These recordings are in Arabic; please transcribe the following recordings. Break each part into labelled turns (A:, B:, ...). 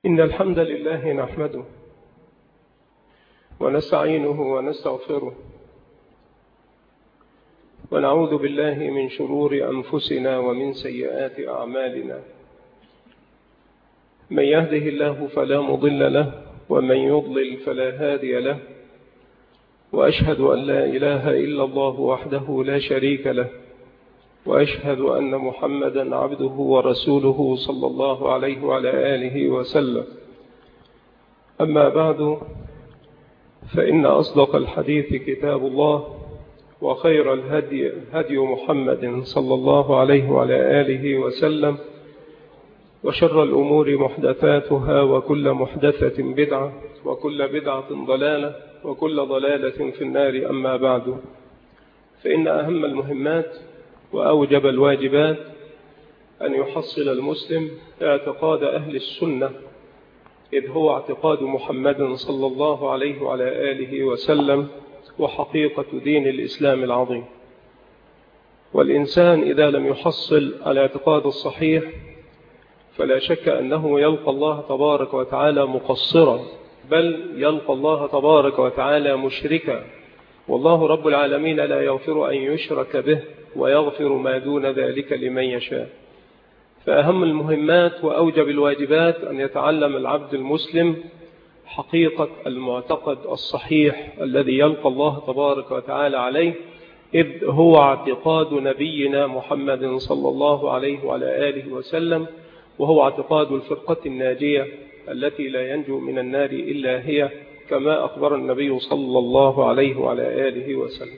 A: إن الحمد لله نحمده ونستعينه ونستغفره ونعوذ بالله من شرور أنفسنا ومن سيئات أعمالنا. من يهده الله فلا مضل له ومن يضلل فلا هادي له، وأشهد أن لا إله إلا الله وحده لا شريك له، وأشهد أن محمدا عبده ورسوله صلى الله عليه وعلى آله وسلم. أما بعد، فإن أصدق الحديث كتاب الله، وخير الهدي هدي محمد صلى الله عليه وعلى آله وسلم، وشر الأمور محدثاتها، وكل محدثة بدعة، وكل بدعة ضلالة، وكل ضلالة في النار. أما بعد، فإن أهم المهمات وأوجب الواجبات أن يحصل المسلم اعتقاد أهل السنة، إذ هو اعتقاد محمد صلى الله عليه وعلى آله وسلم وحقيقة دين الإسلام العظيم. والإنسان إذا لم يحصل الاعتقاد الصحيح فلا شك أنه يلقى الله تبارك وتعالى مقصرا، بل يلقى الله تبارك وتعالى مشركا، والله رب العالمين لا يغفر أن يشرك به ويغفر ما دون ذلك لمن يشاء. فأهم المهمات وأوجب الواجبات أن يتعلم العبد المسلم حقيقة المعتقد الصحيح الذي يلقى الله تبارك وتعالى عليه، إذ هو اعتقاد نبينا محمد صلى الله عليه وعلى آله وسلم، وهو اعتقاد الفرقة الناجية التي لا ينجو من النار إلا هي، كما أخبر النبي صلى الله عليه وعلى آله وسلم.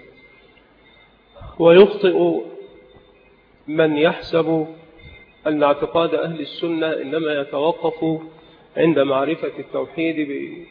A: ويخطئ من يحسب أن اعتقاد أهل السنة إنما يتوقف عند معرفة التوحيد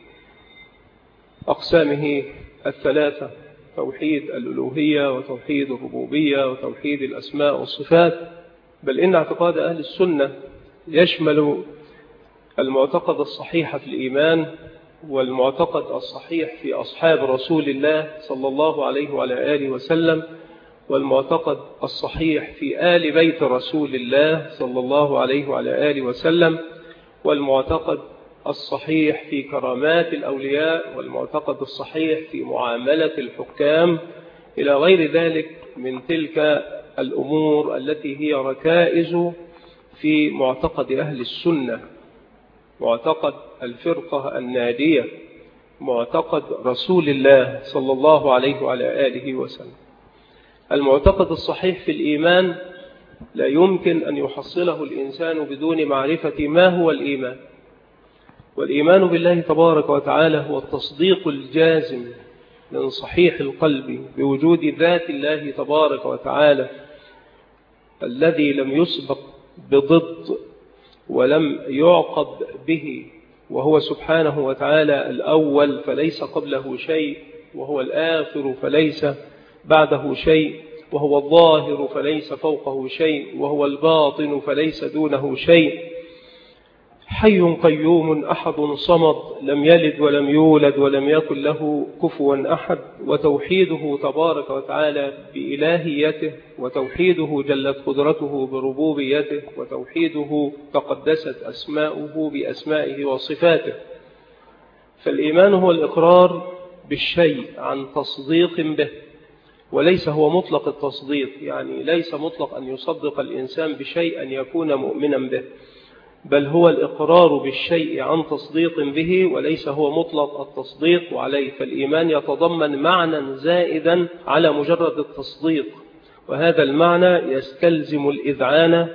A: بأقسامه الثلاثة: توحيد الألوهية، وتوحيد الربوبية، وتوحيد الأسماء والصفات. بل إن اعتقاد أهل السنة يشمل المعتقد الصحيح في الإيمان، والمعتقد الصحيح في أصحاب رسول الله صلى الله عليه وعلى آله وسلم، والمعتقد الصحيح في آل بيت رسول الله صلى الله عليه وعلى آله وسلم، والمعتقد الصحيح في كرامات الأولياء، والمعتقد الصحيح في معاملة الحكام، إلى غير ذلك من تلك الأمور التي هي ركائز في معتقد أهل السنة: معتقد الفرقة الناجية، معتقد رسول الله صلى الله عليه وعلى آله وسلم. المعتقد الصحيح في الإيمان لا يمكن أن يحصله الإنسان بدون معرفة ما هو الإيمان. والإيمان بالله تبارك وتعالى هو التصديق الجازم من صحيح القلب بوجود ذات الله تبارك وتعالى الذي لم يسبق بضد ولم يعقب به، وهو سبحانه وتعالى الأول فليس قبله شيء، وهو الآخر فليس بعده شيء، وهو الظاهر فليس فوقه شيء، وهو الباطن فليس دونه شيء، حي قيوم أحد صمد، لم يلد ولم يولد ولم يكن له كفوا أحد. وتوحيده تبارك وتعالى بإلهيته، وتوحيده جلت قدرته بربوبيته، وتوحيده تقدست أسماؤه بأسمائه وصفاته. فالإيمان هو الإقرار بالشيء عن تصديق به، وليس هو مطلق التصديق، يعني ليس مطلق أن يصدق الإنسان بشيء أن يكون مؤمنا به، بل هو الإقرار بالشيء عن تصديق به، وليس هو مطلق التصديق عليه. فالإيمان يتضمن معنى زائدا على مجرد التصديق، وهذا المعنى يستلزم الإذعان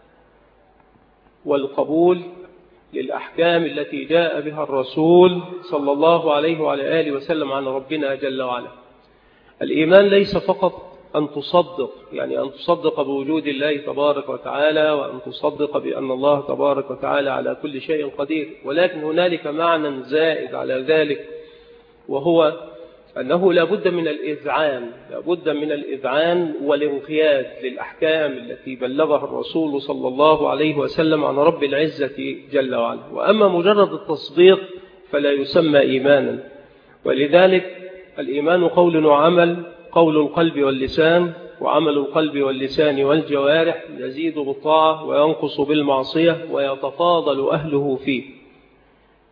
A: والقبول للأحكام التي جاء بها الرسول صلى الله عليه وعلى آله وسلم عن ربنا جل وعلا. الإيمان ليس فقط أن تصدق، يعني أن تصدق بوجود الله تبارك وتعالى، وأن تصدق بأن الله تبارك وتعالى على كل شيء قدير، ولكن هنالك معنى زائد على ذلك، وهو أنه لا بد من الإذعان، لا بد من الإذعان والانقياد للأحكام التي بلغها الرسول صلى الله عليه وسلم عن رب العزة جل وعلا. وأما مجرد التصديق فلا يسمى إيمانا. ولذلك الإيمان قول وعمل، قول القلب واللسان، وعمل القلب واللسان والجوارح، يزيد بالطاعة وينقص بالمعصية ويتفاضل أهله فيه.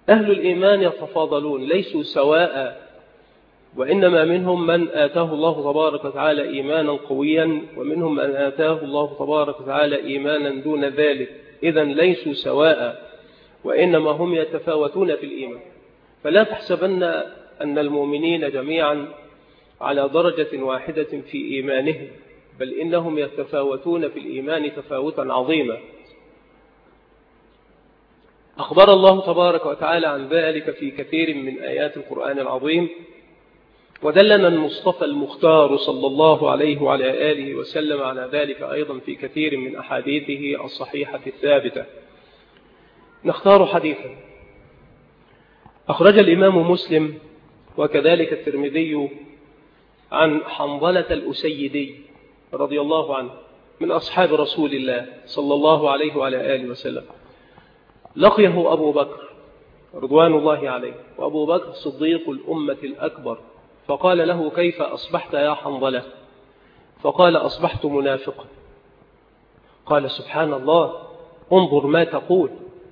A: أهل الإيمان يتفاضلون ليسوا سواء، وإنما منهم من آتاه الله تبارك وتعالى إيمانا قويا، ومنهم من آتاه الله تبارك وتعالى إيمانا دون ذلك. إذن ليسوا سواء، وإنما هم يتفاوتون في الإيمان. فلا تحسبن أن المؤمنين جميعا على درجة واحدة في إيمانهم، بل إنهم يتفاوتون في الإيمان تفاوتا عظيما. أخبر الله تبارك وتعالى عن ذلك في كثير من آيات القرآن العظيم، ودلنا المصطفى المختار صلى الله عليه وعلى آله وسلم على ذلك أيضا في كثير من أحاديثه الصحيحة الثابتة. نختار حديثا أخرج الإمام مسلم وكذلك الترمذي عن حنظلة الأسيدي رضي الله عنه من أصحاب رسول الله صلى الله عليه وعلى آله وسلم. لقيه أبو بكر رضوان الله عليه، وأبو بكر صديق الأمة الأكبر، فقال له: كيف أصبحت يا حنظلة؟ فقال: أصبحت منافقا. قال: سبحان الله، انظر ما تقول،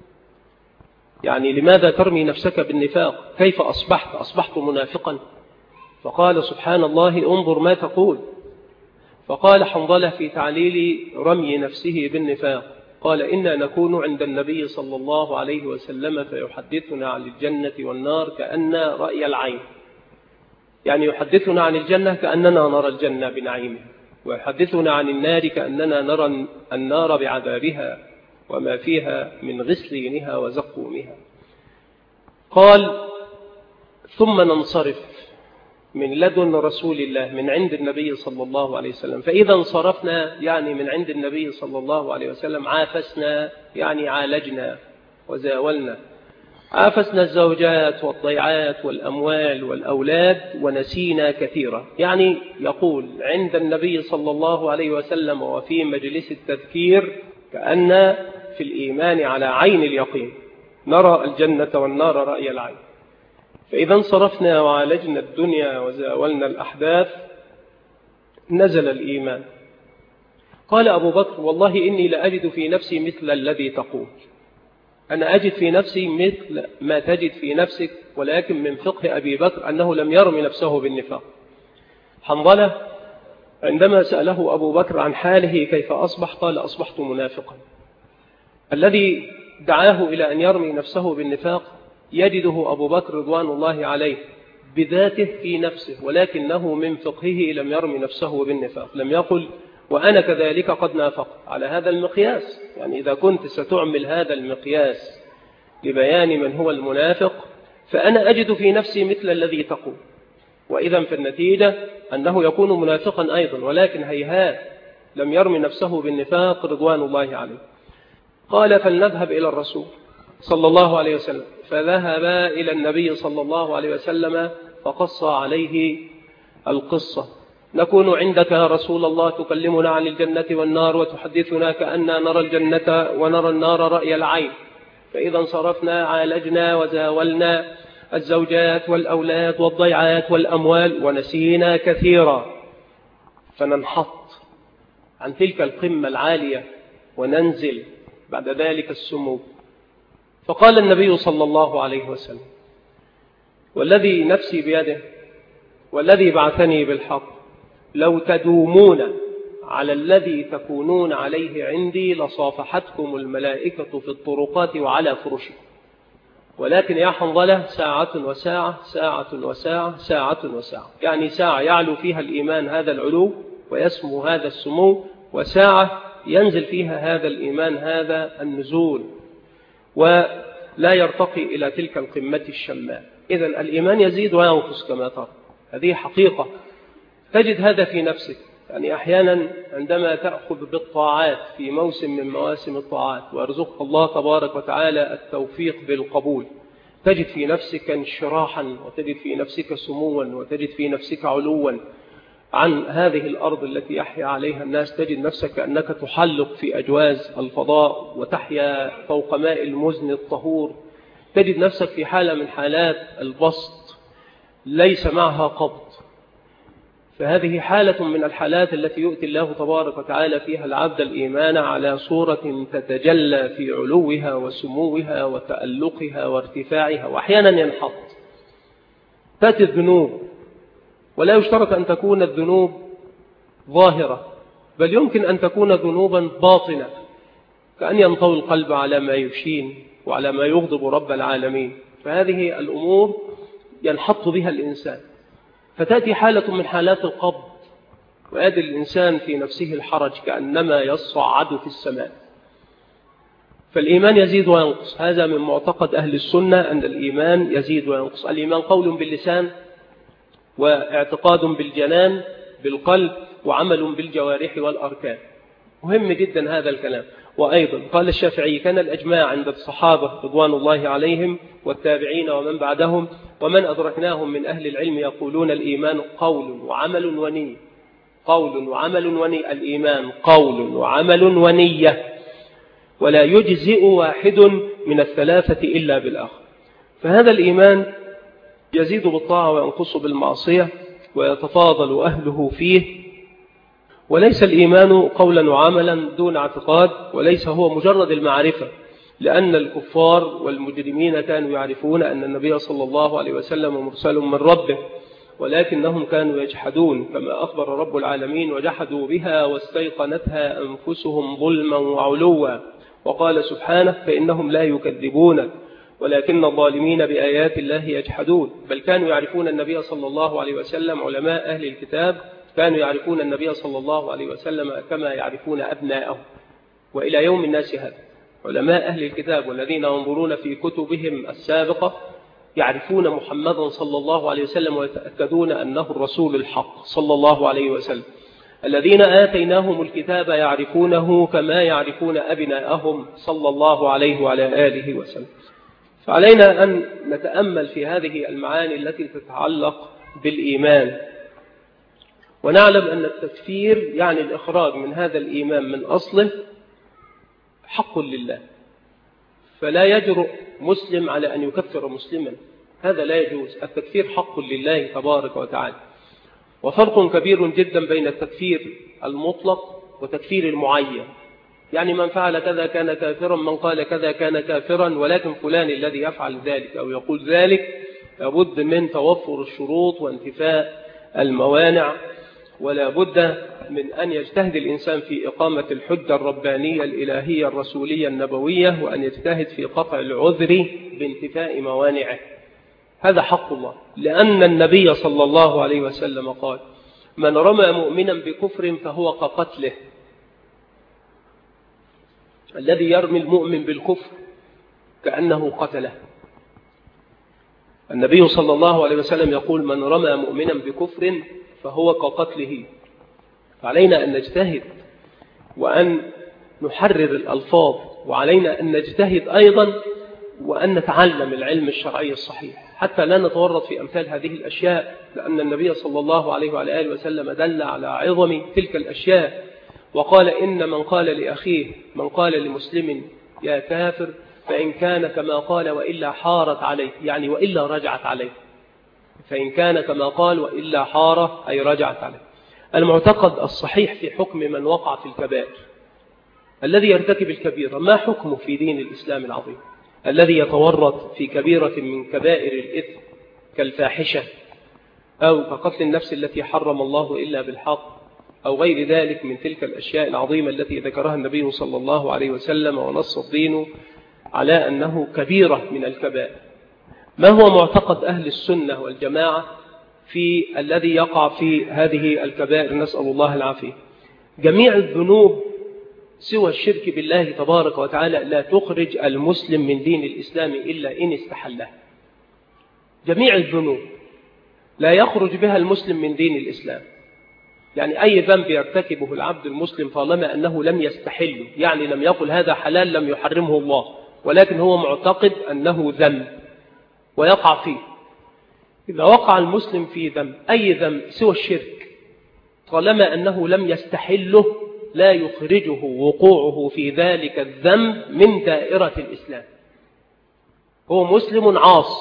A: يعني لماذا ترمي نفسك بالنفاق؟ كيف أصبحت منافقا؟ فقال: سبحان الله، انظر ما تقول. فقال حنظلة في تعليل رمي نفسه بالنفاق، قال: إنا نكون عند النبي صلى الله عليه وسلم فيحدثنا عن الجنة والنار كأن رأي العين، يعني يحدثنا عن الجنة كأننا نرى الجنة بنعيمه، ويحدثنا عن النار كأننا نرى النار بعذابها وما فيها من غسلينها وزقومها. قال: ثم ننصرف من لدن رسول الله من عند النبي صلى الله عليه وسلم، فإذا انصرفنا يعني من عند النبي صلى الله عليه وسلم عافسنا، يعني عالجنا وزاولنا، عافسنا الزوجات والضيعات والأموال والأولاد ونسينا كثيرا. يعني يقول عند النبي صلى الله عليه وسلم وفي مجلس التذكير كأن في الإيمان على عين اليقين، نرى الجنة والنار رأي العين. فإذا انصرفنا وعالجنا الدنيا وزاولنا الأحداث نزل الإيمان. قال أبو بكر: والله إني لأجد في نفسي مثل الذي تقول، أنا أجد في نفسي مثل ما تجد في نفسك، ولكن من فقه أبي بكر أنه لم يرم نفسه بالنفاق. حنظلة عندما سأله أبو بكر عن حاله كيف أصبح، قال: أصبحت منافقا. الذي دعاه إلى أن يرمي نفسه بالنفاق يجده أبو بكر رضوان الله عليه بذاته في نفسه، ولكنه من فقهه لم يرمي نفسه بالنفاق، لم يقل وأنا كذلك قد نافقت على هذا المقياس. يعني إذا كنت ستعمل هذا المقياس لبيان من هو المنافق فأنا أجد في نفسي مثل الذي تقول، وإذا في النتيجة أنه يكون منافقا أيضا، ولكن هيهات لم يرمي نفسه بالنفاق رضوان الله عليه. قال: فلنذهب إلى الرسول صلى الله عليه وسلم. فذهب إلى النبي صلى الله عليه وسلم فقص عليه القصة: نكون عندك يا رسول الله تكلمنا عن الجنة والنار وتحدثنا كأننا نرى الجنة ونرى النار رأي العين، فإذا انصرفنا عالجنا وزاولنا الزوجات والأولاد والضيعات والأموال ونسينا كثيرا، فننحط عن تلك القمة العالية وننزل بعد ذلك السمو. فقال النبي صلى الله عليه وسلم: والذي نفسي بيده والذي بعثني بالحق، لو تدومون على الذي تكونون عليه عندي لصافحتكم الملائكة في الطرقات وعلى فرشكم، ولكن يا حنظلة ساعة وساعة، ساعة وساعة، ساعة وساعة، يعني ساعة يعلو فيها الإيمان هذا العلو ويسمو هذا السمو، وساعة ينزل فيها هذا الإيمان هذا النزول ولا يرتقي إلى تلك القمة الشماء. إذن الإيمان يزيد وينقص كما ترى، هذه حقيقة تجد هذا في نفسك. يعني أحيانا عندما تأخذ بالطاعات في موسم من مواسم الطاعات ويرزقك الله تبارك وتعالى التوفيق بالقبول، تجد في نفسك انشراحا، وتجد في نفسك سموا، وتجد في نفسك علوا عن هذه الأرض التي يحيا عليها الناس. تجد نفسك أنك تحلق في أجواز الفضاء وتحيا فوق ماء المزن الطهور. تجد نفسك في حالة من حالات البسط ليس معها قبض. فهذه حالة من الحالات التي يؤتي الله تبارك وتعالى فيها العبد الإيمان على صورة تتجلى في علوها وسموها وتألقها وارتفاعها، وأحيانا ينحط. تأتي الذنوب، ولا يشترط أن تكون الذنوب ظاهرة، بل يمكن أن تكون ذنوبا باطنة، كأن ينطوي القلب على ما يشين وعلى ما يغضب رب العالمين. فهذه الأمور ينحط بها الإنسان، فتأتي حالة من حالات القبض، ويأتي الإنسان في نفسه الحرج كأنما يصعد في السماء. فالإيمان يزيد وينقص، هذا من معتقد أهل السنة أن الإيمان يزيد وينقص. الإيمان قول باللسان، واعتقاد بالجنان بالقلب، وعمل بالجوارح والأركان. مهم جدا هذا الكلام. وأيضا قال الشافعي: كان الأجماع عند الصحابة رضوان الله عليهم والتابعين ومن بعدهم ومن أدركناهم من أهل العلم يقولون الإيمان قول وعمل ونية. قول وعمل ونية، الإيمان قول وعمل ونية، ولا يجزئ واحد من الثلاثة إلا بالآخر. فهذا الإيمان يزيد بالطاعة وينقص بالمعصية، ويتفاضل أهله فيه. وليس الإيمان قولا وعملا دون اعتقاد، وليس هو مجرد المعرفة، لأن الكفار والمجرمين كانوا يعرفون أن النبي صلى الله عليه وسلم مرسل من ربه، ولكنهم كانوا يجحدون، كما أخبر رب العالمين: وجحدوا بها واستيقنتها أنفسهم ظلما وعلوا. وقال سبحانه: فإنهم لا يكذبونك ولكن الظالمين بآيات الله يجحدون. بل كانوا يعرفون النبي صلى الله عليه وسلم. علماء أهل الكتاب كانوا يعرفون النبي صلى الله عليه وسلم كما يعرفون أبناءهم، وإلى يوم الناس هذا علماء أهل الكتاب والذين ينظرون في كتبهم السابقة يعرفون محمدا صلى الله عليه وسلم، ويتأكدون أنه الرسول الحق صلى الله عليه وسلم. الذين آتيناهم الكتاب يعرفونه كما يعرفون أبناءهم صلى الله عليه وعلى آله وسلم. فعلينا أن نتأمل في هذه المعاني التي تتعلق بالإيمان، ونعلم أن التكفير يعني الإخراج من هذا الإيمان من أصله حق لله، فلا يجرؤ مسلم على أن يكفر مسلما، هذا لا يجوز. التكفير حق لله تبارك وتعالى. وفرق كبير جدا بين التكفير المطلق وتكفير المعين. يعني من فعل كذا كان كافرا، من قال كذا كان كافرا، ولكن فلان الذي يفعل ذلك أو يقول ذلك لابد من توفر الشروط وانتفاء الموانع، ولا بد من أن يجتهد الإنسان في إقامة الحجة الربانية الإلهية الرسولية النبوية، وأن يجتهد في قطع العذر بانتفاء موانعه. هذا حق الله، لأن النبي صلى الله عليه وسلم قال: من رمى مؤمنا بكفر فهو كقتله. الذي يرمي المؤمن بالكفر كأنه قتله. النبي صلى الله عليه وسلم يقول: من رمى مؤمنا بكفر فهو كقتله. فعلينا أن نجتهد وأن نحرر الألفاظ، وعلينا أن نجتهد أيضا وأن نتعلم العلم الشرعي الصحيح حتى لا نتورط في أمثال هذه الأشياء، لأن النبي صلى الله عليه وعلى آله وسلم دل على عظم تلك الأشياء، وقال: إن من قال لأخيه، من قال لمسلم يا كافر، فإن كان كما قال وإلا حارت عليه، يعني وإلا رجعت عليه. فإن كان كما قال وإلا حارة أي رجعت عليه. المعتقد الصحيح في حكم من وقع في الكبائر، الذي يرتكب الكبيرة، ما حكمه في دين الإسلام العظيم؟ الذي يتورط في كبيرة من كبائر الإثم كالفاحشة أو كقتل النفس التي حرم الله إلا بالحق أو غير ذلك من تلك الأشياء العظيمة التي ذكرها النبي صلى الله عليه وسلم ونص الدين على أنه كبيرة من الكبائر. ما هو معتقد أهل السنة والجماعة في الذي يقع في هذه الكبائر؟ نسأل الله العافية. جميع الذنوب سوى الشرك بالله تبارك وتعالى لا تخرج المسلم من دين الإسلام إلا إن استحله. جميع الذنوب لا يخرج بها المسلم من دين الإسلام. يعني أي ذنب يرتكبه العبد المسلم طالما أنه لم يستحله، يعني لم يقل هذا حلال لم يحرمه الله، ولكن هو معتقد أنه ذنب ويقع فيه. إذا وقع المسلم في ذنب، أي ذنب سوى الشرك، طالما أنه لم يستحله لا يخرجه وقوعه في ذلك الذنب من دائرة الإسلام. هو مسلم عاص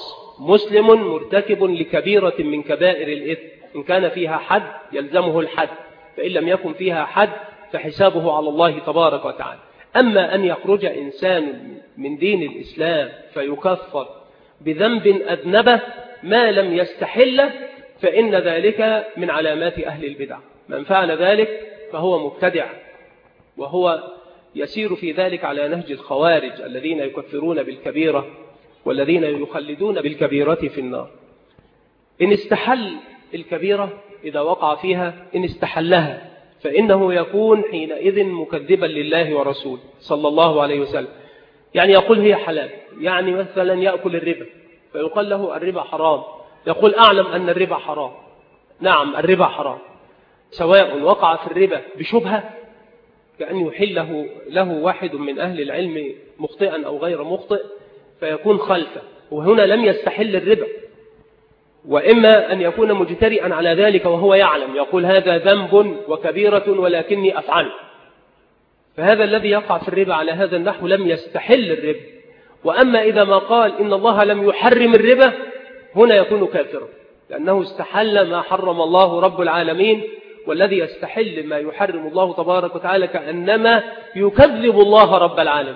A: مسلم مرتكب لكبيرة من كبائر الإثم، إن كان فيها حد يلزمه الحد، فإن لم يكن فيها حد فحسابه على الله تبارك وتعالى. أما أن يخرج إنسان من دين الإسلام فيكفر بذنب أذنبه ما لم يستحل، فإن ذلك من علامات أهل البدع. من فعل ذلك فهو مبتدع، وهو يسير في ذلك على نهج الخوارج الذين يكفرون بالكبيرة والذين يخلدون بالكبيرة في النار. إن استحل الكبيرة إذا وقع فيها، إن استحلها فإنه يكون حينئذ مكذبا لله ورسوله صلى الله عليه وسلم. يعني يقول هي حلال، يعني مثلا يأكل الربا فيقال له الربا حرام، يقول أعلم أن الربا حرام. نعم الربا حرام، سواء وقع في الربا بشبهة كأن يحله له واحد من أهل العلم مخطئا أو غير مخطئ فيكون خلفه، وهنا لم يستحل الربا، وإما أن يكون مجترئا على ذلك وهو يعلم، يقول هذا ذنب وكبيرة ولكني أفعله، فهذا الذي يقع في الربا على هذا النحو لم يستحل الربا. وأما إذا ما قال إن الله لم يحرم الربا هنا يكون كافرا، لأنه استحل ما حرم الله رب العالمين، والذي يستحل ما يحرم الله تبارك وتعالى كأنما يكذب الله رب العالمين.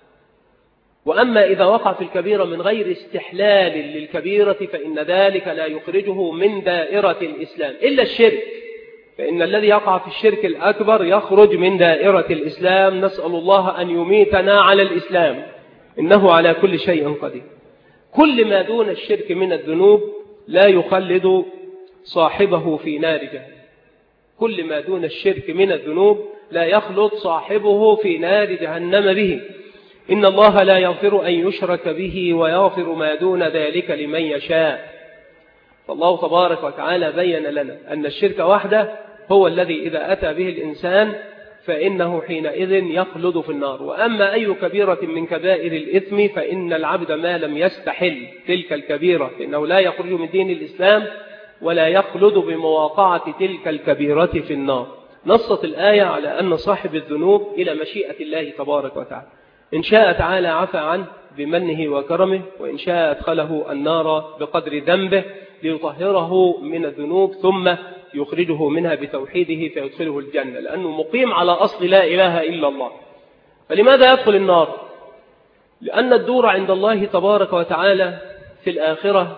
A: وأما إذا وقع في الكبيرة من غير استحلال للكبيرة فإن ذلك لا يخرجه من دائرة الإسلام إلا الشرك، فإن الذي يقع في الشرك الأكبر يخرج من دائرة الإسلام. نسأل الله أن يميتنا على الإسلام، إنه على كل شيء قدير. كل ما دون الشرك من الذنوب لا يخلد صاحبه في نار جهنم، كل ما دون الشرك من الذنوب لا يخلد صاحبه في نار جهنم به. إن الله لا يغفر أن يشرك به ويغفر ما دون ذلك لمن يشاء. فالله تبارك وتعالى بين لنا أن الشرك وحده هو الذي إذا أتى به الإنسان فإنه حينئذ يخلد في النار. وأما أي كبيرة من كبائر الإثم فإن العبد ما لم يستحل تلك الكبيرة فإنه لا يخرج من دين الإسلام ولا يخلد بمواقعة تلك الكبيرة في النار. نصت الآية على أن صاحب الذنوب إلى مشيئة الله تبارك وتعالى، إن شاء تعالى عفى عنه بمنه وكرمه، وإن شاء أدخله النار بقدر ذنبه ليطهره من الذنوب ثم يخرجه منها بتوحيده فيدخله الجنة، لأنه مقيم على أصل لا إله إلا الله. فلماذا يدخل النار؟ لأن الدور عند الله تبارك وتعالى في الآخرة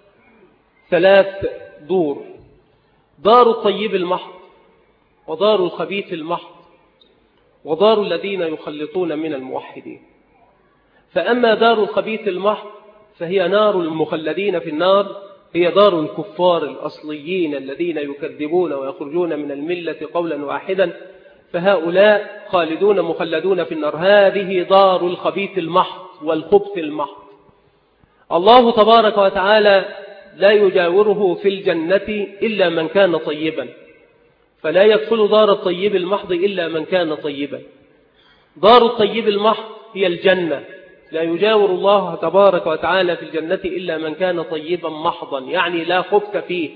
A: 3 دور: دار الطيب المحض، ودار الخبيث المحض، ودار الذين يخلطون من الموحدين. فأما دار الخبيث المحض فهي نار المخلدين في النار، هي دار الكفار الأصليين الذين يكذبون ويخرجون من الملة قولا واحدا، فهؤلاء خالدون مخلدون في النار. هذه دار الخبيث المحض والخبث المحض. الله تبارك وتعالى لا يجاوره في الجنة إلا من كان طيبا، فلا يدخل دار الطيب المحض إلا من كان طيبا. دار الطيب المحض هي الجنة، لا يجاور الله تبارك وتعالى في الجنة إلا من كان طيبا محضا، يعني لا خبث فيه.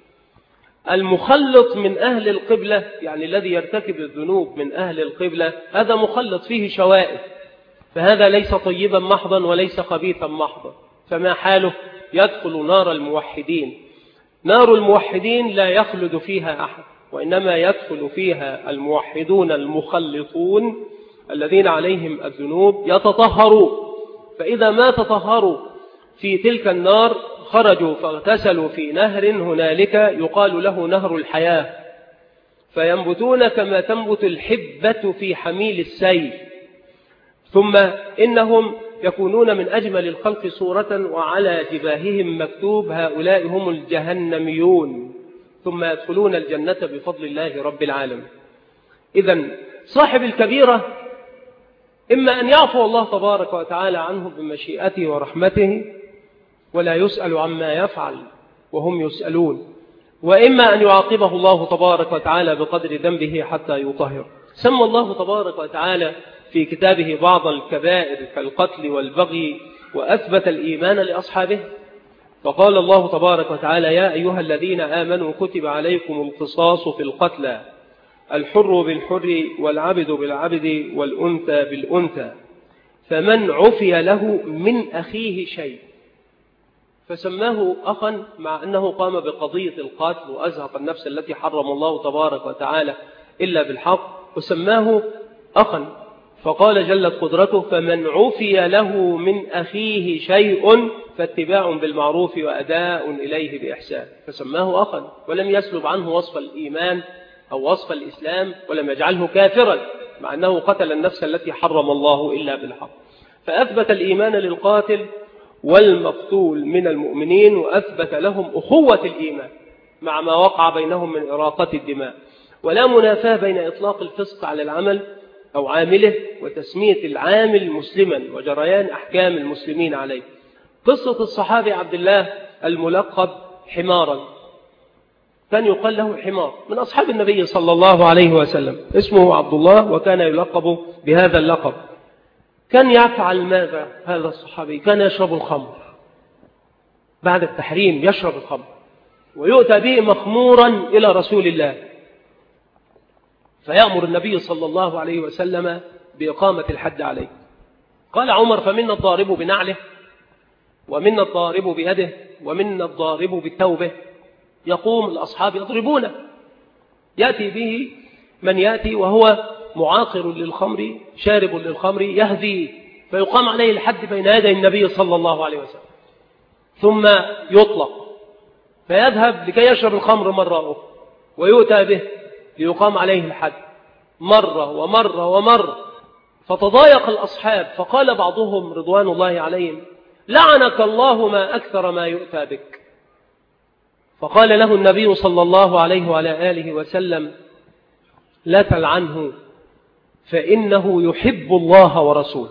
A: المخلط من أهل القبلة، يعني الذي يرتكب الذنوب من أهل القبلة، هذا مخلط فيه شوائب، فهذا ليس طيبا محضا وليس خبيثا محضا. فما حاله؟ يدخل نار الموحدين. نار الموحدين لا يخلد فيها أحد، وإنما يدخل فيها الموحدون المخلطون الذين عليهم الذنوب يتطهروا، فإذا ما تطهروا في تلك النار خرجوا فاغتسلوا في نهر هنالك يقال له نهر الحياة، فينبتون كما تنبت الحبة في حميل السيل، ثم إنهم يكونون من أجمل الخلق صورة وعلى جباههم مكتوب هؤلاء هم الجهنميون، ثم يدخلون الجنة بفضل الله رب العالمين. إذن صاحب الكبيرة إما أن يعفو الله تبارك وتعالى عنه بمشيئته ورحمته ولا يسأل عما يفعل وهم يسألون، وإما أن يعاقبه الله تبارك وتعالى بقدر ذنبه حتى يطهر. سمى الله تبارك وتعالى في كتابه بعض الكبائر كالقتل والبغي وأثبت الإيمان لأصحابه، فقال الله تبارك وتعالى: يا أيها الذين آمنوا كتب عليكم القصاص في القتلى، الحر بالحر والعبد بالعبد والأنثى بالأنثى، فمن عفي له من أخيه شيء فسماه أخا مع أنه قام بقضية القتل وأزهق النفس التي حرم الله تبارك وتعالى إلا بالحق، وسماه أخا. فقال جلت قدرته: فمن عفي له من أخيه شيء فاتباع بالمعروف وأداء إليه بإحسان. فسماه أخا ولم يسلب عنه وصف الإيمان أو وصف الإسلام، ولم يجعله كافرا مع أنه قتل النفس التي حرم الله إلا بالحق. فأثبت الإيمان للقاتل والمقتول من المؤمنين، وأثبت لهم أخوة الإيمان مع ما وقع بينهم من إراقة الدماء، ولا منافاة بين إطلاق الفسق على العمل أو عامله وتسمية العامل مسلما وجريان أحكام المسلمين عليه. قصة الصحابي عبد الله الملقب حمارا، كان يقال له حمار، من أصحاب النبي صلى الله عليه وسلم، اسمه عبد الله وكان يلقب بهذا اللقب. كان يفعل ماذا هذا الصحابي؟ كان يشرب الخمر بعد التحريم، يشرب الخمر ويؤتى به مخمورا إلى رسول الله، فيأمر النبي صلى الله عليه وسلم بإقامة الحد عليه. قال عمر: فمنا الضارب بنعله، ومنا الضارب بيده، ومنا الضارب بالتوبة. يقوم الأصحاب يضربونه، يأتي به من يأتي وهو معاقر للخمر شارب للخمر يهدي، فيقام عليه الحد بين يدي النبي صلى الله عليه وسلم، ثم يطلق فيذهب لكي يشرب الخمر مرة أخرى، ويؤتى به ليقام عليه الحد مرة ومرة ومرة. فتضايق الأصحاب، فقال بعضهم رضوان الله عليهم: لعنك الله ما أكثر ما يؤتى بك. فقال له النبي صلى الله عليه وعلى آله وسلم: لا تلعنه فإنه يحب الله ورسوله.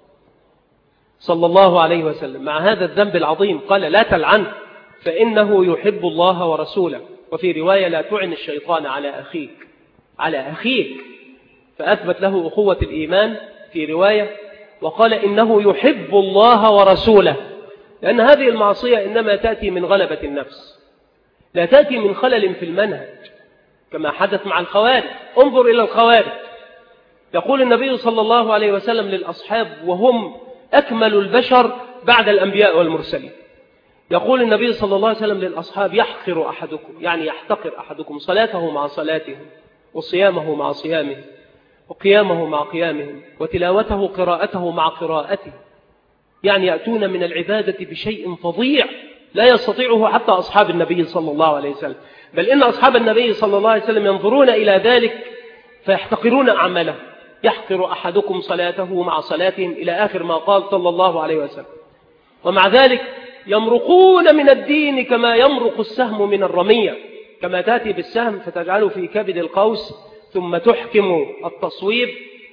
A: صلى الله عليه وسلم مع هذا الذنب العظيم قال: لا تلعنه فإنه يحب الله ورسوله. وفي رواية: لا تعن الشيطان على أخيك، فأثبت له أخوة الإيمان في رواية، وقال: إنه يحب الله ورسوله، لأن هذه المعصية إنما تأتي من غلبة النفس، لا تأتي من خلل في المنهج كما حدث مع الخوارج. انظر إلى الخوارج، يقول النبي صلى الله عليه وسلم للأصحاب وهم أكمل البشر بعد الأنبياء والمرسلين، يقول النبي صلى الله عليه وسلم للأصحاب: يحقر أحدكم، يعني يحتقر أحدكم، صلاته مع صلاتهم، وصيامه مع صيامهم، وقيامه مع قيامهم، وتلاوته قراءته مع قراءته، يعني يأتون من العبادة بشيء فظيع لا يستطيعه حتى أصحاب النبي صلى الله عليه وسلم، بل إن أصحاب النبي صلى الله عليه وسلم ينظرون إلى ذلك فيحتقرون أعماله. يحقر أحدكم صلاته مع صلاتهم إلى آخر ما قال صلى الله عليه وسلم. ومع ذلك يمرقون من الدين كما يمرق السهم من الرمية، كما تأتي بالسهم فتجعله في كبد القوس ثم تحكم التصويب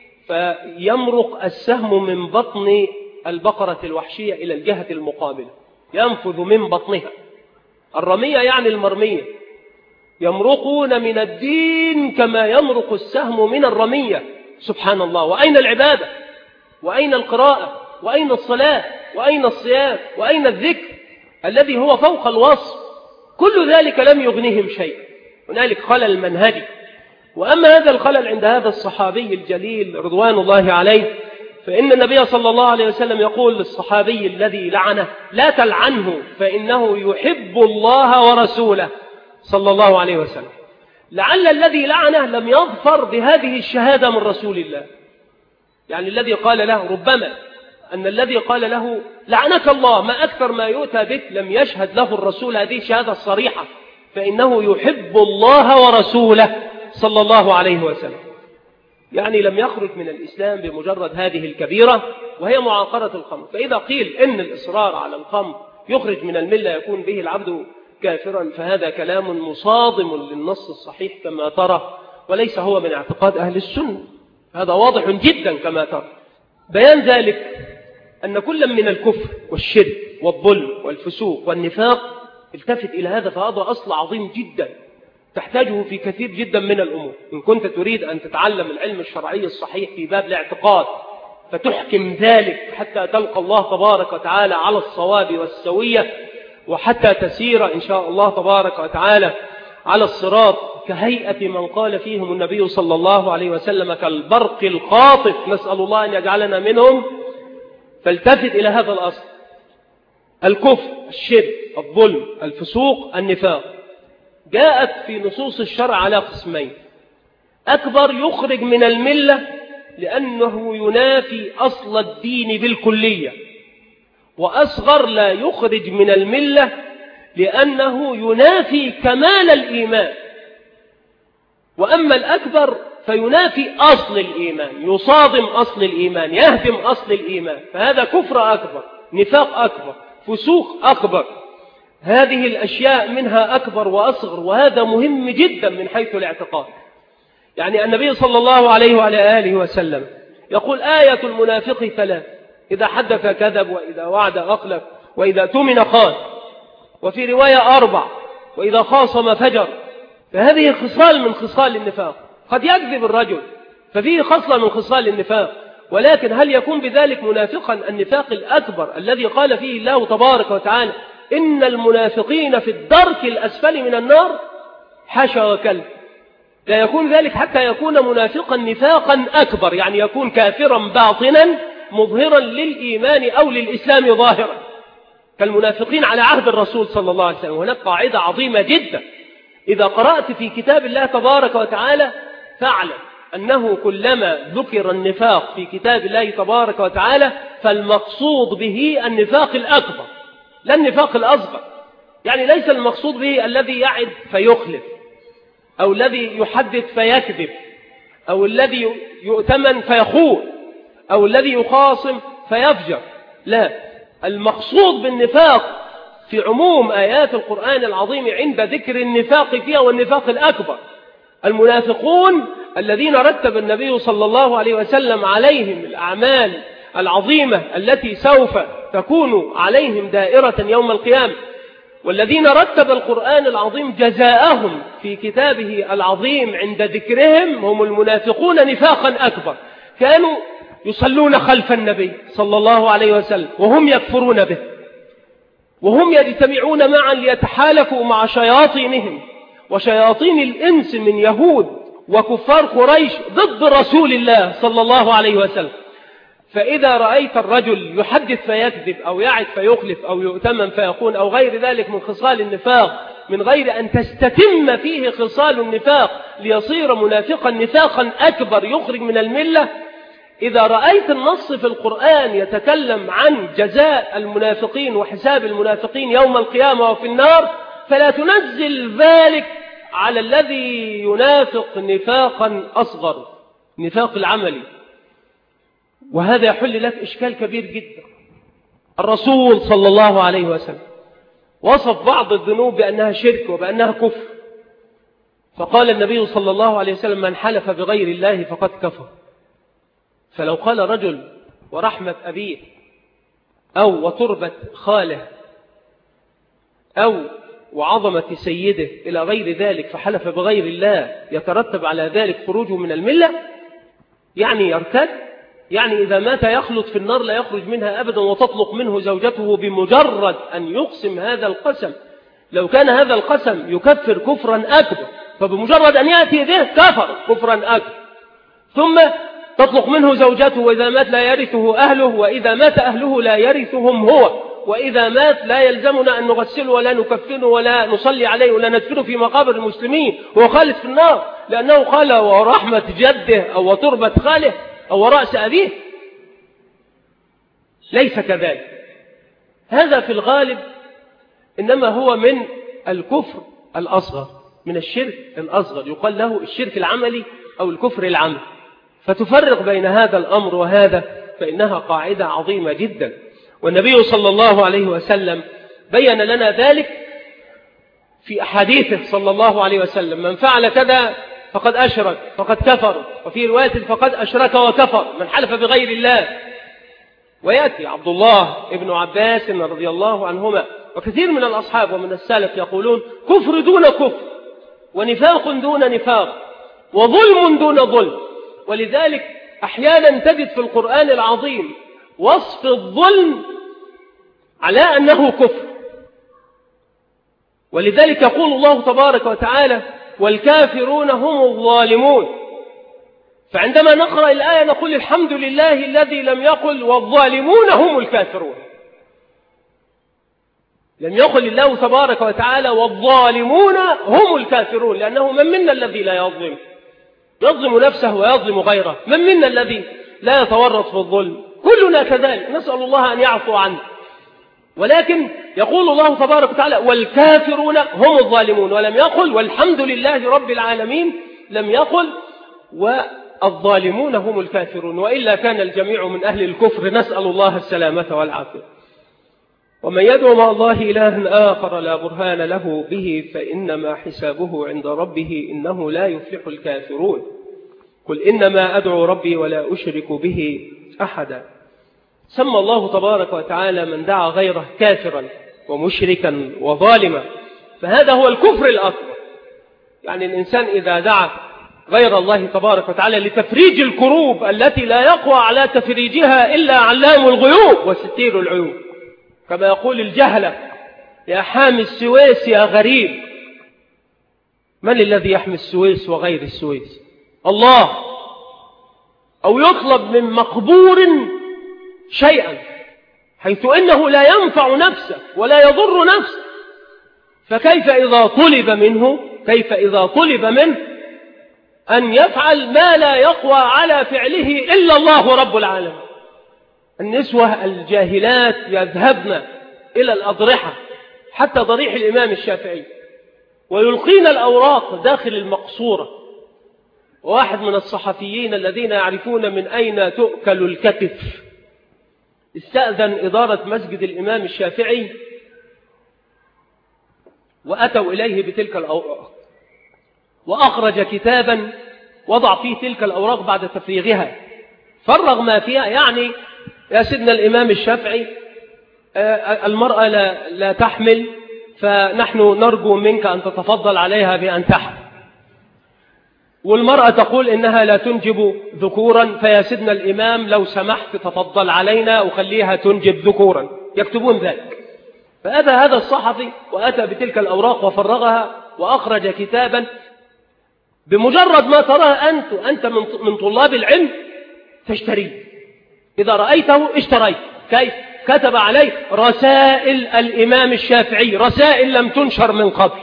A: فيمرق السهم من بطن البقرة الوحشية إلى الجهة المقابلة، ينفذ من بطنها. الرمية يعني المرمية. يمرقون من الدين كما يمرق السهم من الرمية. سبحان الله. وأين العبادة؟ وأين القراءة؟ وأين الصلاة؟ وأين الصيام؟ وأين الذكر الذي هو فوق الوصف؟ كل ذلك لم يغنهم شيء، هنالك خلل منهجي. وأما هذا الخلل عند هذا الصحابي الجليل رضوان الله عليه، فإن النبي صلى الله عليه وسلم يقول للصحابي الذي لعنه: لا تلعنه فإنه يحب الله ورسوله، صلى الله عليه وسلم. لعل الذي لعنه لم يظفر بهذه الشهادة من رسول الله، يعني الذي قال له، ربما أن الذي قال له لعنك الله ما أكثر ما يؤتى بك لم يشهد له الرسول هذه الشهادة الصريحة، فإنه يحب الله ورسوله، صلى الله عليه وسلم. يعني لم يخرج من الإسلام بمجرد هذه الكبيرة وهي معاقرة الخمر. فإذا قيل إن الإصرار على الخمر يخرج من الملة يكون به العبد كافرا، فهذا كلام مصادم للنص الصحيح كما ترى، وليس هو من اعتقاد أهل السنة، هذا واضح جدا كما ترى. بيان ذلك أن كل من الكفر والشرك والظلم والفسوق والنفاق التفت إلى هذا، فهذا أصل عظيم جدا تحتاجه في كثير جدا من الأمور. إن كنت تريد أن تتعلم العلم الشرعي الصحيح في باب الاعتقاد فتحكم ذلك حتى تلقى الله تبارك وتعالى على الصواب والسوية، وحتى تسير إن شاء الله تبارك وتعالى على الصراط كهيئة من قال فيهم النبي صلى الله عليه وسلم: كالبرق الخاطف، نسأل الله أن يجعلنا منهم. فالتفت إلى هذا الأصل، الكفر، الشرك، الظلم، الفسوق، النفاق، جاءت في نصوص الشرع على قسمين: أكبر يخرج من الملة لأنه ينافي أصل الدين بالكلية، وأصغر لا يخرج من الملة لأنه ينافي كمال الإيمان. وأما الأكبر فينافي أصل الإيمان، يصادم أصل الإيمان، يهدم أصل الإيمان، فهذا كفر أكبر، نفاق أكبر، فسوق أكبر. هذه الأشياء منها أكبر وأصغر، وهذا مهم جدا من حيث الاعتقاد. يعني النبي صلى الله عليه وعلى آله وسلم يقول: آية المنافق ثلاث: إذا حدث كذب، وإذا وعد أخلف، وإذا اؤتمن خان، وفي رواية 4: وإذا خاصم فجر. فهذه خصال من خصال النفاق. قد يكذب الرجل ففيه خصلة من خصال النفاق، ولكن هل يكون بذلك منافقا؟ النفاق الأكبر الذي قال فيه الله تبارك وتعالى: إن المنافقين في الدرك الأسفل من النار، حاشا وكلا. لا يكون ذلك حتى يكون منافقا نفاقا أكبر، يعني يكون كافرا باطنا مظهرا للإيمان أو للإسلام ظاهرا، كالمنافقين على عهد الرسول صلى الله عليه وسلم. هناك قاعدة عظيمة جدا: إذا قرأت في كتاب الله تبارك وتعالى فاعلم أنه كلما ذكر النفاق في كتاب الله تبارك وتعالى فالمقصود به النفاق الأكبر لا النفاق الأصغر. يعني ليس المقصود به الذي يعد فيخلف، أو الذي يحدث فيكذب، أو الذي يؤتمن فيخون، أو الذي يخاصم فيفجر. لا، المقصود بالنفاق في عموم آيات القرآن العظيم عند ذكر النفاق فيها والنفاق الأكبر المنافقون الذين رتب النبي صلى الله عليه وسلم عليهم الأعمال العظيمة التي سوف تكون عليهم دائرة يوم القيامة، والذين رتب القرآن العظيم جزاءهم في كتابه العظيم عند ذكرهم هم المنافقون نفاقا أكبر. كانوا يصلون خلف النبي صلى الله عليه وسلم وهم يكفرون به، وهم يجتمعون معا ليتحالفوا مع شياطينهم وشياطين الإنس من يهود وكفار قريش ضد رسول الله صلى الله عليه وسلم. فإذا رأيت الرجل يحدث فيكذب، أو يعد فيخلف، أو يؤتمن فيخون، أو غير ذلك من خصال النفاق، من غير أن تستتم فيه خصال النفاق ليصير منافقا نفاقا أكبر يخرج من الملة، إذا رأيت النص في القرآن يتكلم عن جزاء المنافقين وحساب المنافقين يوم القيامة وفي النار، فلا تنزل ذلك على الذي ينافق نفاقا أصغر، نفاق العملي. وهذا يحل لك إشكال كبير جدا. الرسول صلى الله عليه وسلم وصف بعض الذنوب بأنها شرك وبأنها كفر، فقال النبي صلى الله عليه وسلم: من حلف بغير الله فقد كفر. فلو قال رجل ورحمة أبيه أو وتربة خاله أو وعظمة سيده إلى غير ذلك فحلف بغير الله، يترتب على ذلك خروجه من الملة، يعني يرتد، يعني إذا مات يخلد في النار لا يخرج منها أبدا، وتطلق منه زوجته بمجرد أن يقسم هذا القسم. لو كان هذا القسم يكفر كفرا أكبر، فبمجرد أن يأتي به كفر كفرا أكبر. ثم تطلق منه زوجته، وإذا مات لا يرثه أهله، وإذا مات أهله لا يرثهم هو، وإذا مات لا يلزمنا أن نغسله ولا نكفنه ولا نصلي عليه ولا ندفنه في مقابر المسلمين، هو خالد في النار، لأنه قال ورحمة جده أو وتربة خاله أو رأس أبيه. ليس كذلك، هذا في الغالب إنما هو من الكفر الأصغر، من الشرك الأصغر، يقال له الشرك العملي أو الكفر العملي. فتفرق بين هذا الأمر وهذا، فإنها قاعدة عظيمة جدا، والنبي صلى الله عليه وسلم بين لنا ذلك في أحاديثه صلى الله عليه وسلم: من فعل كذا فقد أشرك فقد كفر، وفي رواية فقد أشرك وكفر من حلف بغير الله. ويأتي عبد الله ابن عباس رضي الله عنهما وكثير من الأصحاب ومن السلف يقولون: كفر دون كفر، ونفاق دون نفاق، وظلم دون ظلم. ولذلك أحيانا تجد في القرآن العظيم وصف الظلم على أنه كفر. ولذلك يقول الله تبارك وتعالى: والكافرون هم الظالمون. فعندما نقرأ الآية نقول: الحمد لله الذي لم يقل والظالمون هم الكافرون. لم يقل الله تبارك وتعالى والظالمون هم الكافرون، لأنه من منا الذي لا يظلم نفسه ويظلم غيره؟ من منا الذي لا يتورط في الظلم؟ كلنا كذلك، نسأل الله أن يعفو عنه. ولكن يقول الله تبارك وتعالى والكافرون هم الظالمون، ولم يقل والحمد لله رب العالمين، لم يقل والظالمون هم الكافرون، وإلا كان الجميع من أهل الكفر، نسأل الله السلامة والعافية. ومن يدعو مع الله إلها آخر لا برهان له به فإنما حسابه عند ربه إنه لا يفلح الكافرون. قل إنما أدعو ربي ولا أشرك به أحدا. سمى الله تبارك وتعالى من دعا غيره كافرا ومشركا وظالما، فهذا هو الكفر الأكبر. يعني الإنسان إذا دعا غير الله تبارك وتعالى لتفريج الكروب التي لا يقوى على تفريجها إلا علام الغيوب وستير العيوب، كما يقول الجهلة يا حامي السويس يا غريب. من الذي يحمي السويس وغير السويس؟ الله. أو يطلب من مقبور شيئا حيث إنه لا ينفع نفسه ولا يضر نفسه، فكيف إذا طلب منه أن يفعل ما لا يقوى على فعله إلا الله رب العالمين؟ النسوة الجاهلات يذهبن إلى الأضرحة حتى ضريح الإمام الشافعي ويلقين الأوراق داخل المقصورة. وواحد من الصحفيين الذين يعرفون من أين تؤكل الكتف استأذن إدارة مسجد الإمام الشافعي وأتوا إليه بتلك الأوراق، وأخرج كتابا وضع فيه تلك الأوراق بعد تفريغها، فرغ ما فيها. يعني يا سيدنا الإمام الشافعي المرأة لا تحمل، فنحن نرجو منك أن تتفضل عليها بأن تحمل. والمرأة تقول إنها لا تنجب ذكورا، فيا سيدنا الإمام لو سمحت تفضل علينا وخليها تنجب ذكورا. يكتبون ذلك. فأتى هذا الصحفي وأتى بتلك الأوراق وفرغها وأخرج كتابا. بمجرد ما تراه أنت من طلاب العلم تشتريه، إذا رأيته اشتريت. كيف؟ كتب عليه رسائل الإمام الشافعي، رسائل لم تنشر من قبل.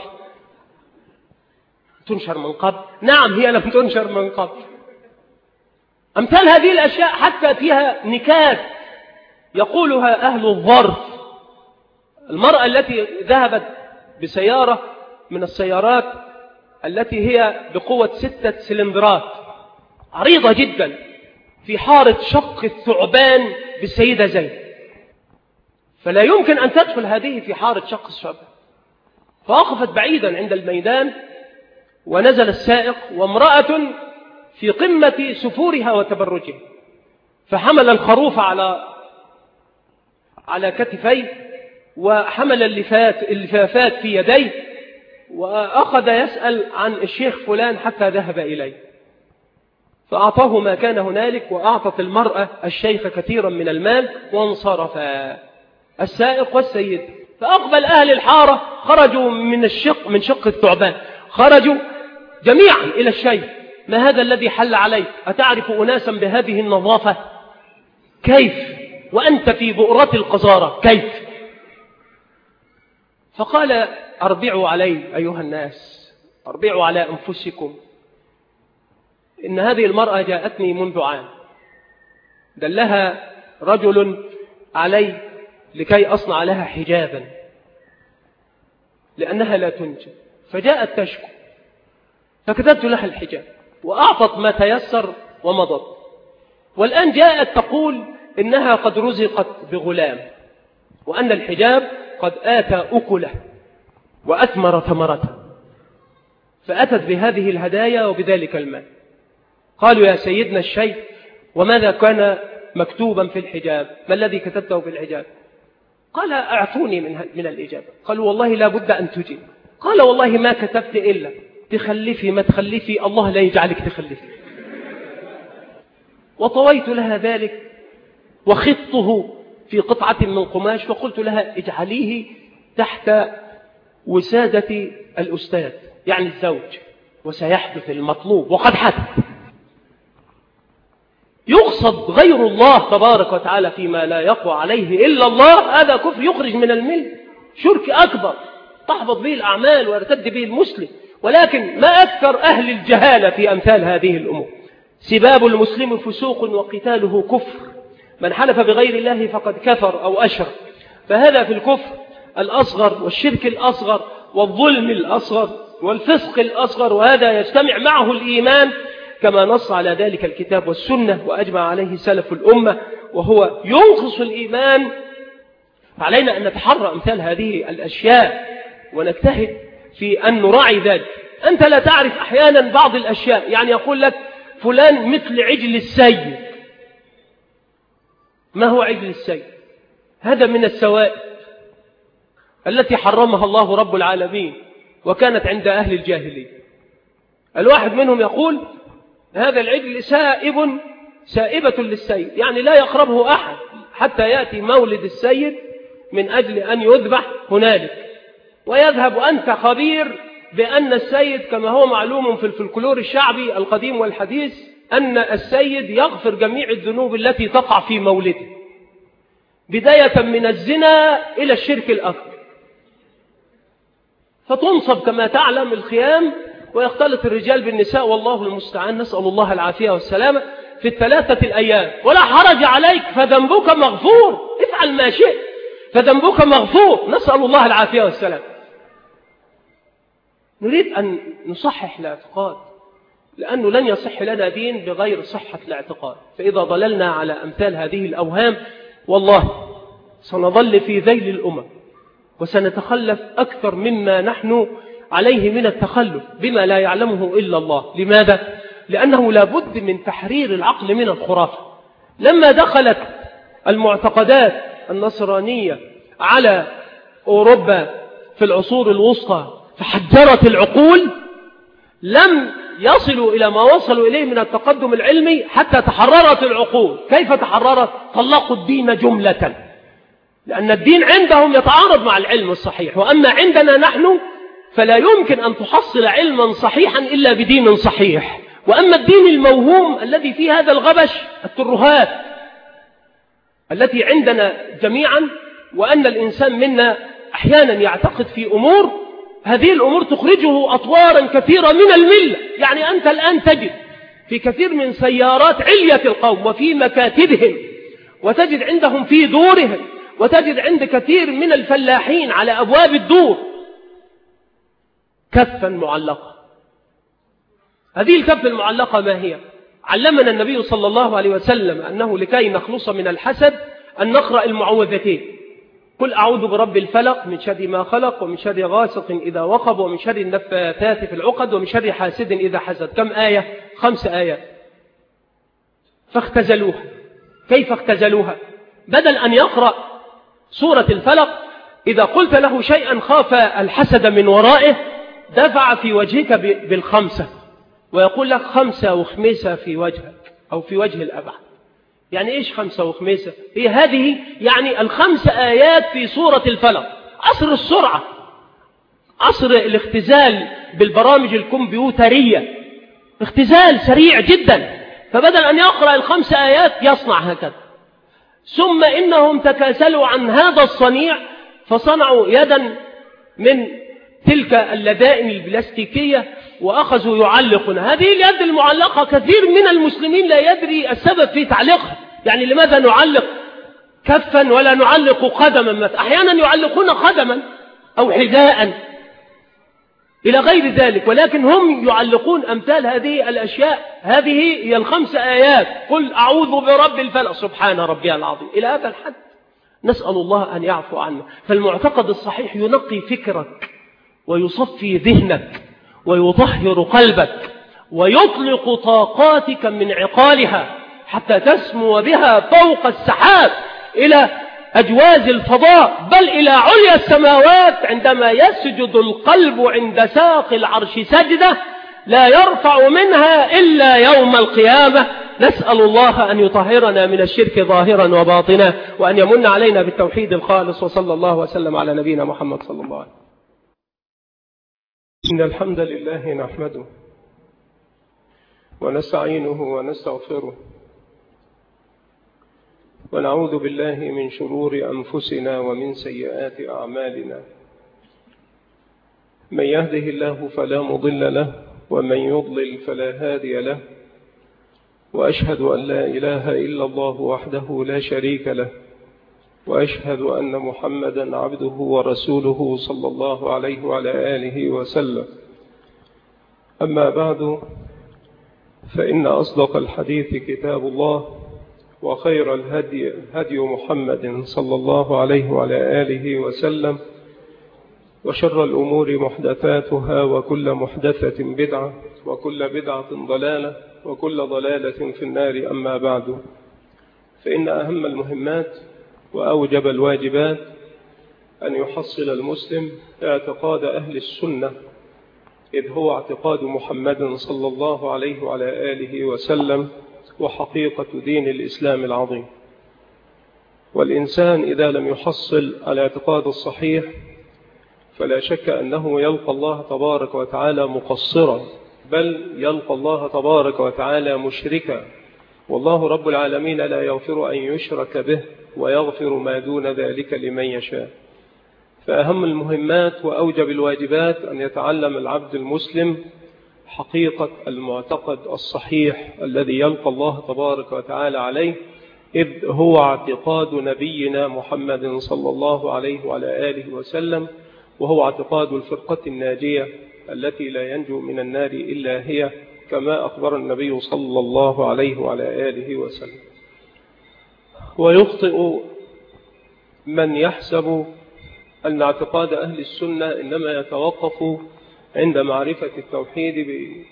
A: تنشر من قبل؟ نعم، هي لم تنشر من قبل. أمثال هذه الأشياء حتى فيها نكات يقولها أهل الظرف. المرأة التي ذهبت بسيارة من السيارات التي هي بقوة 6 سلندرات عريضة جدا في حارة شق الثعبان بالسيدة زينب، فلا يمكن أن تدخل هذه في حارة شق الثعبان، فوقفت بعيدا عند الميدان ونزل السائق وامرأة في قمة سفورها وتبرجها، فحمل الخروف على كتفيه وحمل اللفافات في يديه وأخذ يسأل عن الشيخ فلان حتى ذهب إليه، فأعطاه ما كان هنالك، وأعطت المرأة الشيخ كثيرا من المال وانصرف السائق والسيد. فأقبل أهل الحارة خرجوا من شق الثعبان، خرجوا جميعا إلى الشيخ. ما هذا الذي حل عليك؟ أتعرف أناسا بهذه النظافة؟ كيف وأنت في بؤرة القذارة؟ كيف؟ فقال أربعوا علي أيها الناس، أربعوا على أنفسكم، إن هذه المرأة جاءتني منذ عام، دلها رجل علي لكي أصنع لها حجابا لأنها لا تنجب، فجاءت تشكو، فكتبت لها الحجاب وأعطت ما تيسر ومضت، والآن جاءت تقول إنها قد رزقت بغلام وأن الحجاب قد آتى أكله وأثمر ثمرته، فأتت بهذه الهدايا وبذلك المال. قالوا يا سيدنا الشيخ وماذا كان مكتوبا في الحجاب؟ ما الذي كتبته في الحجاب؟ قال أعطوني من الإجابة. قالوا والله لا بد أن تجيب. قال والله ما كتبت إلا تخلفي ما تخلفي، الله لا يجعلك تخلفي. وطويت لها ذلك وخطه في قطعة من قماش وقلت لها اجعليه تحت وسادة الأستاذ يعني الزوج وسيحدث المطلوب، وقد حدث. يقصد غير الله تبارك وتعالى فيما لا يقوى عليه إلا الله، هذا كفر يخرج من الملة. شرك أكبر تحبط به الأعمال ويرتد به المسلم. ولكن ما أكثر أهل الجهالة في أمثال هذه الأمور. سباب المسلم فسوق وقتاله كفر، من حلف بغير الله فقد كفر أو أشرك. فهذا في الكفر الأصغر والشرك الأصغر والظلم الأصغر والفسق الأصغر، وهذا يجتمع معه الإيمان كما نص على ذلك الكتاب والسنة وأجمع عليه سلف الأمة، وهو ينقص الإيمان. فعلينا أن نتحرى أمثال هذه الأشياء ونجتهد في أن نراعي ذلك. أنت لا تعرف أحيانا بعض الأشياء، يعني يقول لك فلان مثل عجل السيد. ما هو عجل السيد؟ هذا من السوائب التي حرمها الله رب العالمين وكانت عند أهل الجاهلية. الواحد منهم يقول هذا العجل سائبة للسيد، يعني لا يقربه أحد حتى يأتي مولد السيد من أجل أن يذبح هنالك. ويذهب أنت خبير بأن السيد كما هو معلوم في الفلكلور الشعبي القديم والحديث أن السيد يغفر جميع الذنوب التي تقع في مولده، بداية من الزنا إلى الشرك الأكبر. فتنصب كما تعلم الخيام ويختلط الرجال بالنساء، والله المستعان، نسأل الله العافية والسلامة، في الثلاثة الأيام. ولا حرج عليك فذنبك مغفور، افعل ما شئت فذنبك مغفور، نسأل الله العافية والسلامة. نريد أن نصحح الاعتقاد، لأنه لن يصح لنا دين بغير صحة الاعتقاد. فإذا ضللنا على أمثال هذه الأوهام والله سنظل في ذيل الأمم، وسنتخلف أكثر مما نحن عليه من التخلف بما لا يعلمه إلا الله. لماذا؟ لأنه لابد من تحرير العقل من الخرافة. لما دخلت المعتقدات النصرانية على أوروبا في العصور الوسطى فحجرت العقول، لم يصلوا إلى ما وصلوا إليه من التقدم العلمي حتى تحررت العقول. كيف تحررت؟ طلقوا الدين جملة، لأن الدين عندهم يتعارض مع العلم الصحيح، وأما عندنا نحن فلا يمكن أن تحصل علما صحيحا إلا بدين صحيح. وأما الدين الموهوم الذي فيه هذا الغبش، الترهات التي عندنا جميعا، وأن الإنسان منا أحيانا يعتقد في أمور، هذه الأمور تخرجه أطوارا كثيرة من الملة. يعني أنت الآن تجد في كثير من سيارات علية القوم وفي مكاتبهم، وتجد عندهم في دورهم، وتجد عند كثير من الفلاحين على أبواب الدور كفا معلقة. هذه الكفة المعلقة ما هي؟ علمنا النبي صلى الله عليه وسلم أنه لكي نخلص من الحسد أن نقرأ المعوذتين: قل أعوذ برب الفلق من شر ما خلق، ومن شر غاسق إذا وقب، ومن شر النفاثات في العقد، ومن شر حاسد إذا حسد. كم آية؟ 5 آيات. فاختزلوها. كيف اختزلوها؟ بدل أن يقرأ سورة الفلق إذا قلت له شيئا خاف الحسد من ورائه دفع في وجهك بال5 ويقول لك 5 وخميسة في وجهك أو في وجه الأبعد. يعني إيش 5 وخميسة؟ هي هذه يعني 5 آيات في سورة الفلق. عصر السرعة، عصر الاختزال بالبرامج الكمبيوترية، اختزال سريع جدا. فبدل أن يقرأ 5 آيات يصنع هكذا. ثم إنهم تكاسلوا عن هذا الصنيع فصنعوا يدا من تلك اللدائن البلاستيكية وأخذوا يعلقون. هذه اليد المعلقة كثير من المسلمين لا يدري السبب في تعليقها. يعني لماذا نعلق كفا ولا نعلق قدما؟ أحيانا يعلقون قدما أو حذاء إلى غير ذلك، ولكن هم يعلقون أمثال هذه الأشياء. هذه هي 5 آيات: قل أعوذ برب الفلق، سبحان ربي العظيم، إلى هذا الحد. نسأل الله أن يعفو عنا. فالمعتقد الصحيح ينقي فكرك ويصفي ذهنك ويطهر قلبك ويطلق طاقاتك من عقالها حتى تسمو بها فوق السحاب إلى أجواز الفضاء، بل إلى عليا السماوات، عندما يسجد القلب عند ساق العرش سجدة لا يرفع منها إلا يوم القيامة. نسأل الله أن يطهرنا من الشرك ظاهرا وباطنا، وأن يمن علينا بالتوحيد الخالص. وصلى الله وسلم على نبينا محمد صلى الله عليه وسلم. إن الحمد لله نحمده ونستعينه ونستغفره ونعوذ بالله من شرور أنفسنا ومن سيئات أعمالنا. من يهده الله فلا مضل له ومن يضلل فلا هادي له، وأشهد أن لا إله إلا الله وحده لا شريك له، وأشهد أن محمدا عبده ورسوله صلى الله عليه وعلى آله وسلم. أما بعد، فإن أصدق الحديث كتاب الله، وخير الهدي هدي محمد صلى الله عليه وعلى آله وسلم، وشر الأمور محدثاتها، وكل محدثة بدعة، وكل بدعة ضلالة، وكل ضلالة في النار. أما بعد، فإن أهم المهمات وأوجب الواجبات أن يحصل المسلم اعتقاد أهل السنة، إذ هو اعتقاد محمد صلى الله عليه وعلى آله وسلم وحقيقة دين الإسلام العظيم. والإنسان إذا لم يحصل الاعتقاد الصحيح فلا شك أنه يلقى الله تبارك وتعالى مقصرا، بل يلقى الله تبارك وتعالى مشركا، والله رب العالمين لا يغفر أن يشرك به ويغفر ما دون ذلك لمن يشاء. فأهم المهمات وأوجب الواجبات أن يتعلم العبد المسلم حقيقة المعتقد الصحيح الذي يلقى الله تبارك وتعالى عليه، إذ هو اعتقاد نبينا محمد صلى الله عليه وعلى آله وسلم، وهو اعتقاد الفرقة الناجية التي لا ينجو من النار إلا هي، كما أخبر النبي صلى الله عليه وعلى آله وسلم. ويخطئ من يحسب أن اعتقاد أهل السنة إنما يتوقف عند معرفة التوحيد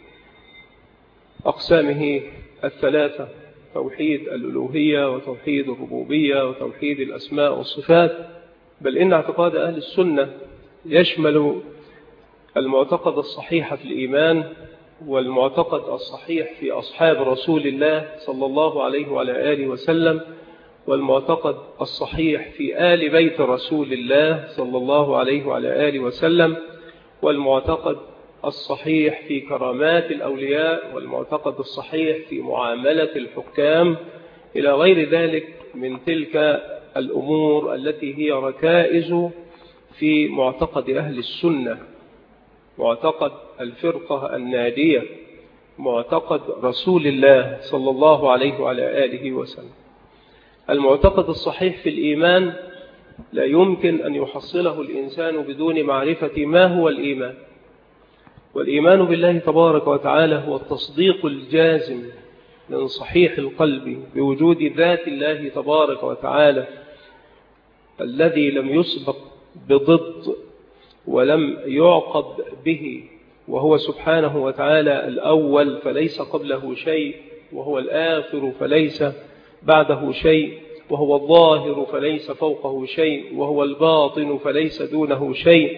A: بأقسامه الثلاثة: توحيد الألوهية، وتوحيد الربوبية، وتوحيد الأسماء والصفات. بل إن اعتقاد أهل السنة يشمل المعتقد الصحيح في الإيمان، والمعتقد الصحيح في أصحاب رسول الله صلى الله عليه وعلى آله وسلم، والمعتقد الصحيح في آل بيت رسول الله صلى الله عليه وعلى آله وسلم، والمعتقد الصحيح في كرامات الأولياء، والمعتقد الصحيح في معاملة الحكام، إلى غير ذلك من تلك الأمور التي هي ركائز في معتقد أهل السنة: معتقد الفرقة الناجية، معتقد رسول الله صلى الله عليه وعلى آله وسلم. المعتقد الصحيح في الإيمان لا يمكن أن يحصله الإنسان بدون معرفة ما هو الإيمان. والإيمان بالله تبارك وتعالى هو التصديق الجازم من صحيح القلب بوجود ذات الله تبارك وتعالى الذي لم يسبق بضد ولم يعقب به، وهو سبحانه وتعالى الأول فليس قبله شيء، وهو الآخر فليس بعده شيء، وهو الظاهر فليس فوقه شيء، وهو الباطن فليس دونه شيء،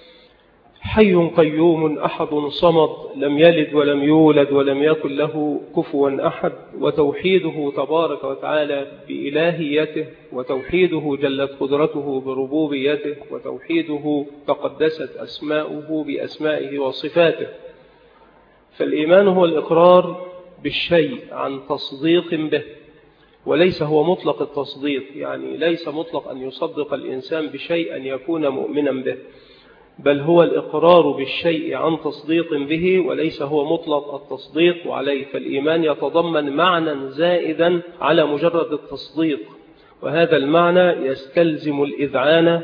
A: حي قيوم أحد صمد، لم يلد ولم يولد ولم يكن له كفوا أحد. وتوحيده تبارك وتعالى بإلهيته، وتوحيده جلت قدرته بربوبيته، وتوحيده تقدست أسماؤه بأسمائه وصفاته. فالإيمان هو الإقرار بالشيء عن تصديق به، وليس هو مطلق التصديق، يعني ليس مطلق أن يصدق الإنسان بشيء أن يكون مؤمنا به، بل هو الإقرار بالشيء عن تصديق به، وليس هو مطلق التصديق عليه. فالإيمان يتضمن معنى زائدا على مجرد التصديق، وهذا المعنى يستلزم الإذعان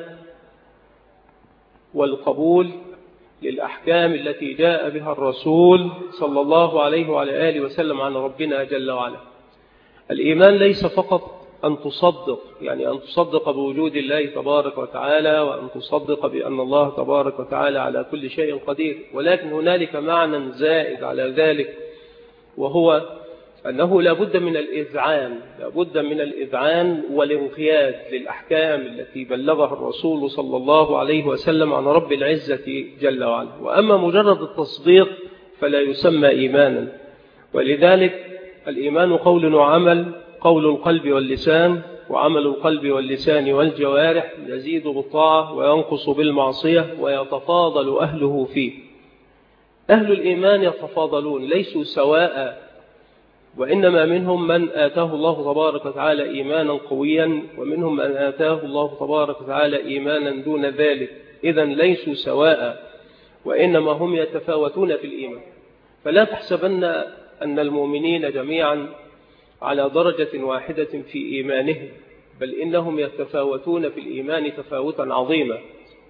A: والقبول للأحكام التي جاء بها الرسول صلى الله عليه وعلى آله وسلم عن ربنا جل وعلا. الإيمان ليس فقط أن تصدق، يعني أن تصدق بوجود الله تبارك وتعالى، وأن تصدق بأن الله تبارك وتعالى على كل شيء قدير، ولكن هنالك معنى زائد على ذلك، وهو أنه لابد من الإذعان، لابد من الإذعان والانقياد للأحكام التي بلغها الرسول صلى الله عليه وسلم عن رب العزة جل وعلا. وأما مجرد التصديق فلا يسمى إيمانا. ولذلك الإيمان قول وعمل، قول القلب واللسان، وعمل القلب واللسان والجوارح، يزيد بالطاعة وينقص بالمعصية، ويتفاضل أهله فيه. أهل الإيمان يتفاضلون، ليسوا سواء وإنما منهم من آتاه الله تبارك وتعالى إيمانا قويا، ومنهم من آتاه الله تبارك وتعالى إيمانا دون ذلك، إذن ليسوا سواء، وإنما هم يتفاوتون في الإيمان. فلا تحسبن أن المؤمنين جميعا على درجة واحدة في إيمانهم، بل إنهم يتفاوتون في الإيمان تفاوتا عظيما.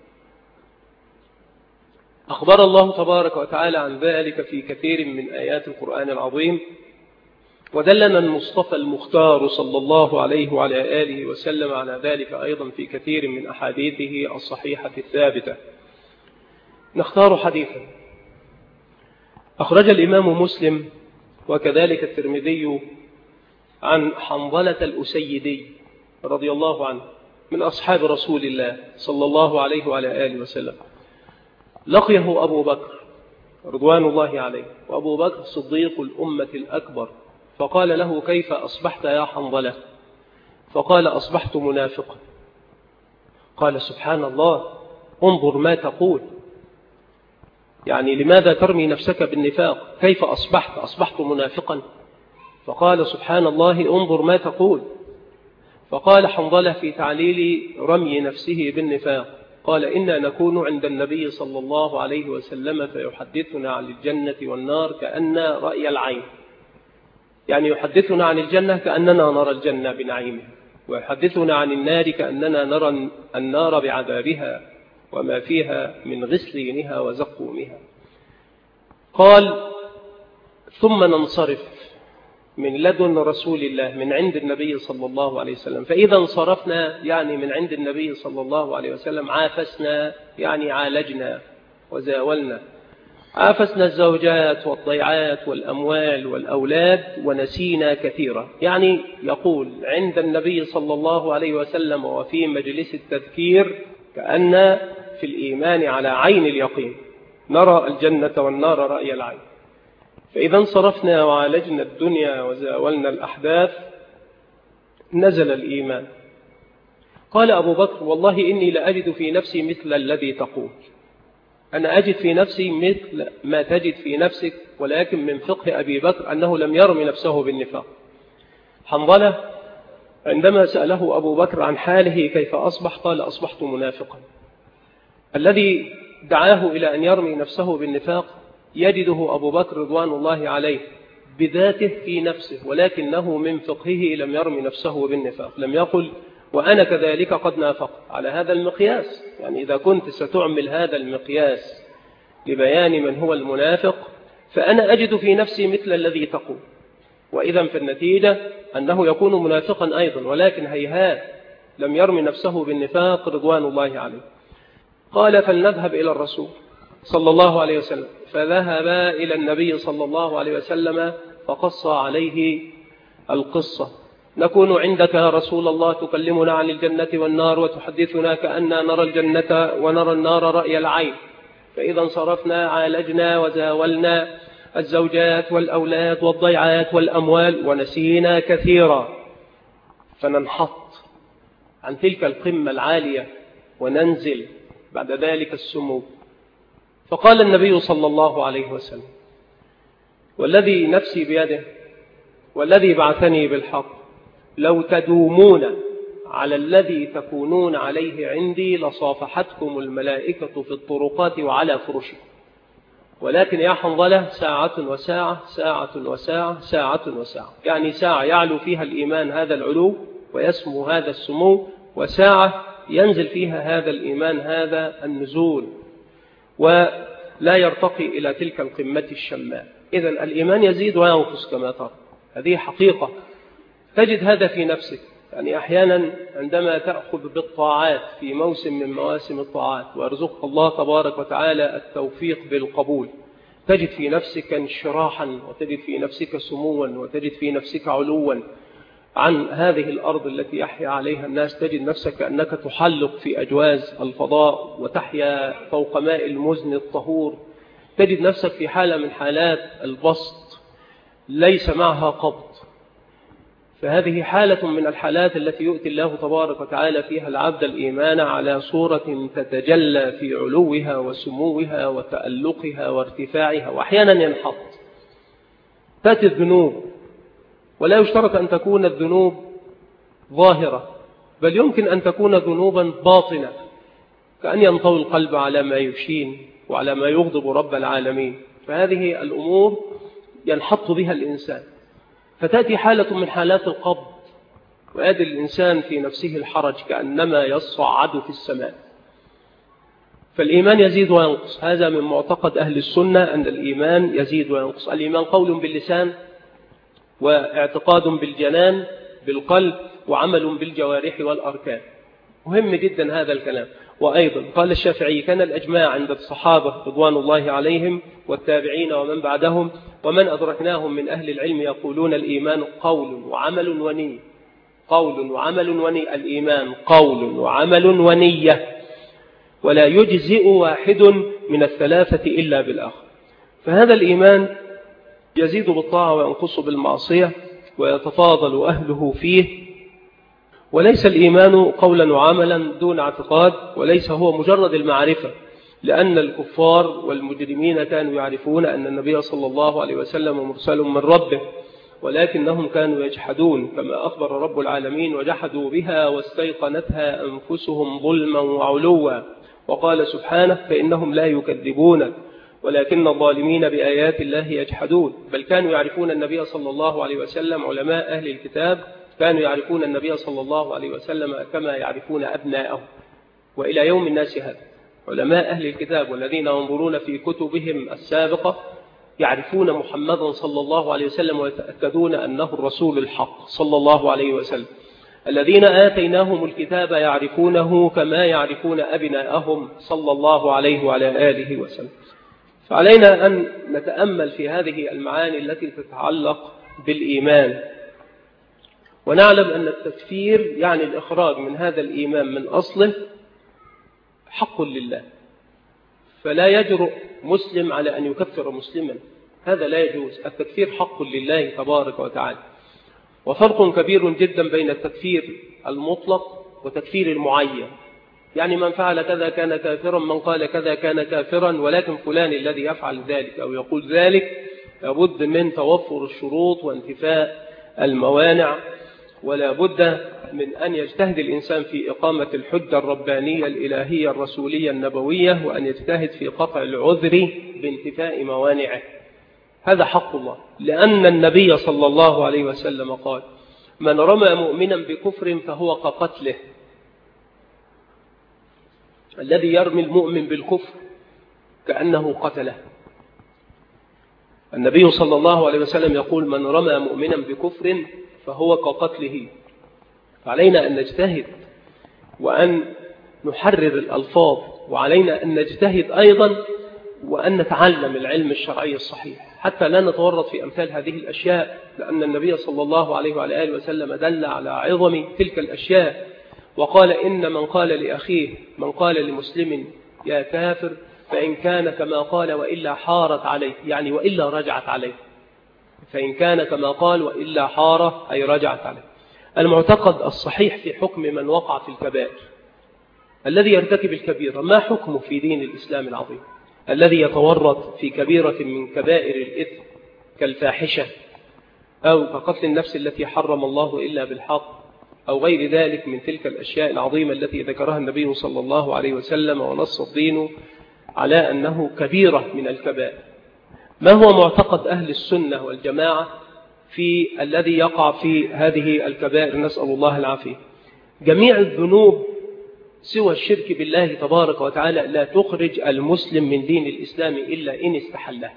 A: أخبر الله تبارك وتعالى عن ذلك في كثير من آيات القرآن العظيم، ودلنا المصطفى المختار صلى الله عليه وعلى آله وسلم على ذلك أيضا في كثير من أحاديثه الصحيحة الثابتة. نختار حديثا أخرج الإمام مسلم وكذلك الترمذي عن حنظلة الأسيدي رضي الله عنه من أصحاب رسول الله صلى الله عليه وعلى آله وسلم. لقيه أبو بكر رضوان الله عليه، وأبو بكر صديق الأمة الأكبر، فقال له: كيف أصبحت يا حنظلة؟ فقال: أصبحت منافقا. قال: سبحان الله، انظر ما تقول، يعني لماذا ترمي نفسك بالنفاق؟ كيف أصبحت منافقا؟ فقال: سبحان الله، انظر ما تقول. فقال حنظلة في تعليل رمي نفسه بالنفاق، قال: إنا نكون عند النبي صلى الله عليه وسلم فيحدثنا عن الجنة والنار كأن رأي العين، يعني يحدثنا عن الجنة كأننا نرى الجنة بنعيمها، ويحدثنا عن النار كأننا نرى النار بعذابها وما فيها من غسلينها وزقومها. قال: ثم ننصرف من لدن رسول الله، من عند النبي صلى الله عليه وسلم، فإذا انصرفنا يعني من عند النبي صلى الله عليه وسلم عافسنا، يعني عالجنا وزاولنا، عافسنا الزوجات والضيعات والأموال والأولاد ونسينا كثيرا. يعني يقول عند النبي صلى الله عليه وسلم وفي مجلس التذكير كأن في الإيمان على عين اليقين، نرى الجنة والنار رأي العين. فإذا انصرفنا وعالجنا الدنيا وزاولنا الأحداث نزل الإيمان. قال أبو بكر: والله إني لأجد في نفسي مثل الذي تقول، أنا أجد في نفسي مثل ما تجد في نفسك، ولكن من فقه أبي بكر أنه لم يرم نفسه بالنفاق. حنظلة عندما سأله أبو بكر عن حاله كيف أصبح، قال: أصبحت منافقا. الذي دعاه إلى أن يرمي نفسه بالنفاق يجده أبو بكر رضوان الله عليه بذاته في نفسه، ولكنه من فقهه لم يرمي نفسه بالنفاق، لم يقل وأنا كذلك قد نافقت على هذا المقياس. يعني إذا كنت ستعمل هذا المقياس لبيان من هو المنافق فأنا أجد في نفسي مثل الذي تقول، وإذا في النتيجة أنه يكون منافقا أيضا، ولكن هيهات لم يرمي نفسه بالنفاق رضوان الله عليه. قال: فلنذهب إلى الرسول صلى الله عليه وسلم. فذهب إلى النبي صلى الله عليه وسلم فقص عليه القصة: نكون عندك يا رسول الله تكلمنا عن الجنة والنار وتحدثنا كأننا نرى الجنة ونرى النار رأي العين، فإذا انصرفنا عالجنا وزاولنا الزوجات والأولاد والضيعات والأموال ونسينا كثيرا، فننحط عن تلك القمة العالية وننزل بعد ذلك السمو. فقال النبي صلى الله عليه وسلم: والذي نفسي بيده والذي بعثني بالحق، لو تدومون على الذي تكونون عليه عندي لصافحتكم الملائكة في الطرقات وعلى فرشكم، ولكن يا حنظلة ساعة وساعة، ساعة وساعة، ساعة وساعة، يعني ساعة يعلو فيها الإيمان هذا العلو ويسمو هذا السمو، وساعة ينزل فيها هذا الإيمان هذا النزول ولا يرتقي إلى تلك القمة الشماء. إذن الإيمان يزيد وينقص كما ترى، هذه حقيقة تجد هذا في نفسك. يعني أحيانا عندما تأخذ بالطاعات في موسم من مواسم الطاعات ويرزقك الله تبارك وتعالى التوفيق بالقبول، تجد في نفسك انشراحا، وتجد في نفسك سموا، وتجد في نفسك علوا عن هذه الأرض التي يحيا عليها الناس. تجد نفسك أنك تحلق في أجواز الفضاء وتحيا فوق ماء المزن الطهور. تجد نفسك في حالة من حالات البسط ليس معها قبض. فهذه حالة من الحالات التي يؤتي الله تبارك وتعالى فيها العبد الإيمان على صورة تتجلى في علوها وسموها وتألقها وارتفاعها، وأحيانا ينحط. تأتي الذنوب ولا يشترط أن تكون الذنوب ظاهرة، بل يمكن أن تكون ذنوبا باطنة، كأن ينطوي القلب على ما يشين وعلى ما يغضب رب العالمين. فهذه الأمور ينحط بها الإنسان، فتأتي حالة من حالات القبض، ويأتي الإنسان في نفسه الحرج كأنما يصعد في السماء. فالإيمان يزيد وينقص، هذا من معتقد أهل السنة أن الإيمان يزيد وينقص. الإيمان قول باللسان، واعتقاد بالجنان بالقلب، وعمل بالجوارح والأركان. مهم جدا هذا الكلام. وأيضا قال الشافعي: كان الأجماع عند الصحابة رضوان الله عليهم والتابعين ومن بعدهم ومن أدركناهم من أهل العلم يقولون الإيمان قول وعمل ونية. قول وعمل ونية، الإيمان قول وعمل ونية، ولا يجزئ واحد من الثلاثة إلا بالآخر. فهذا الإيمان يزيد بالطاعة وينقص بالمعصية، ويتفاضل أهله فيه. وليس الإيمان قولا وعملا دون اعتقاد، وليس هو مجرد المعرفة، لأن الكفار والمجرمين كانوا يعرفون أن النبي صلى الله عليه وسلم مرسل من ربه، ولكنهم كانوا يجحدون، كما أخبر رب العالمين: وجحدوا بها واستيقنتها أنفسهم ظلما وعلوا. وقال سبحانه: فإنهم لا يكذبونك ولكن الظالمين بآيات الله يجحدون. بل كانوا يعرفون النبي صلى الله عليه وسلم. علماء أهل الكتاب كانوا يعرفون النبي صلى الله عليه وسلم كما يعرفون أبناءهم، وإلى يوم الناس هذا علماء أهل الكتاب والذين ينظرون في كتبهم السابقة يعرفون محمدا صلى الله عليه وسلم، ويتأكدون أنه الرسول الحق صلى الله عليه وسلم. الذين آتيناهم الكتاب يعرفونه كما يعرفون أبناءهم صلى الله عليه وعلى آله وسلم. فعلينا أن نتأمل في هذه المعاني التي تتعلق بالإيمان، ونعلم أن التكفير يعني الإخراج من هذا الإيمان من أصله حق لله، فلا يجرؤ مسلم على أن يكفر مسلما، هذا لا يجوز. التكفير حق لله تبارك وتعالى. وفرق كبير جدا بين التكفير المطلق وتكفير المعين. يعني من فعل كذا كان كافرا، من قال كذا كان كافرا، ولكن فلان الذي يفعل ذلك أو يقول ذلك لابد من توفر الشروط وانتفاء الموانع، ولا بد من أن يجتهد الإنسان في إقامة الحجة الربانية الإلهية الرسولية النبوية، وأن يجتهد في قطع العذر بانتفاء موانعه. هذا حق الله، لأن النبي صلى الله عليه وسلم قال: من رمى مؤمنا بكفر فهو كقتله. الذي يرمي المؤمن بالكفر كأنه قتله. النبي صلى الله عليه وسلم يقول: من رمى مؤمنا بكفر فهو كقتله. فعلينا أن نجتهد وأن نحرر الألفاظ، وعلينا أن نجتهد أيضا وأن نتعلم العلم الشرعي الصحيح حتى لا نتورط في أمثال هذه الأشياء، لأن النبي صلى الله عليه وعلى آله وسلم دل على عظم تلك الأشياء، وقال: إن من قال لأخيه من قال لمسلم يا كافر فإن كان كما قال وإلا حارت عليه، يعني وإلا رجعت عليه. فإن كان كما قال وإلا حارة أي رجعت عليه. المعتقد الصحيح في حكم من وقع في الكبائر، الذي يرتكب الكبيرة، ما حكمه في دين الإسلام العظيم؟ الذي يتورط في كبيرة من كبائر الإثم كالفاحشة أو كقتل النفس التي حرم الله إلا بالحق أو غير ذلك من تلك الأشياء العظيمة التي ذكرها النبي صلى الله عليه وسلم ونص الدين على أنه كبيرة من الكبائر. ما هو معتقد أهل السنة والجماعة في الذي يقع في هذه الكبائر؟ نسأل الله العافية. جميع الذنوب سوى الشرك بالله تبارك وتعالى لا تخرج المسلم من دين الإسلام إلا إن استحله.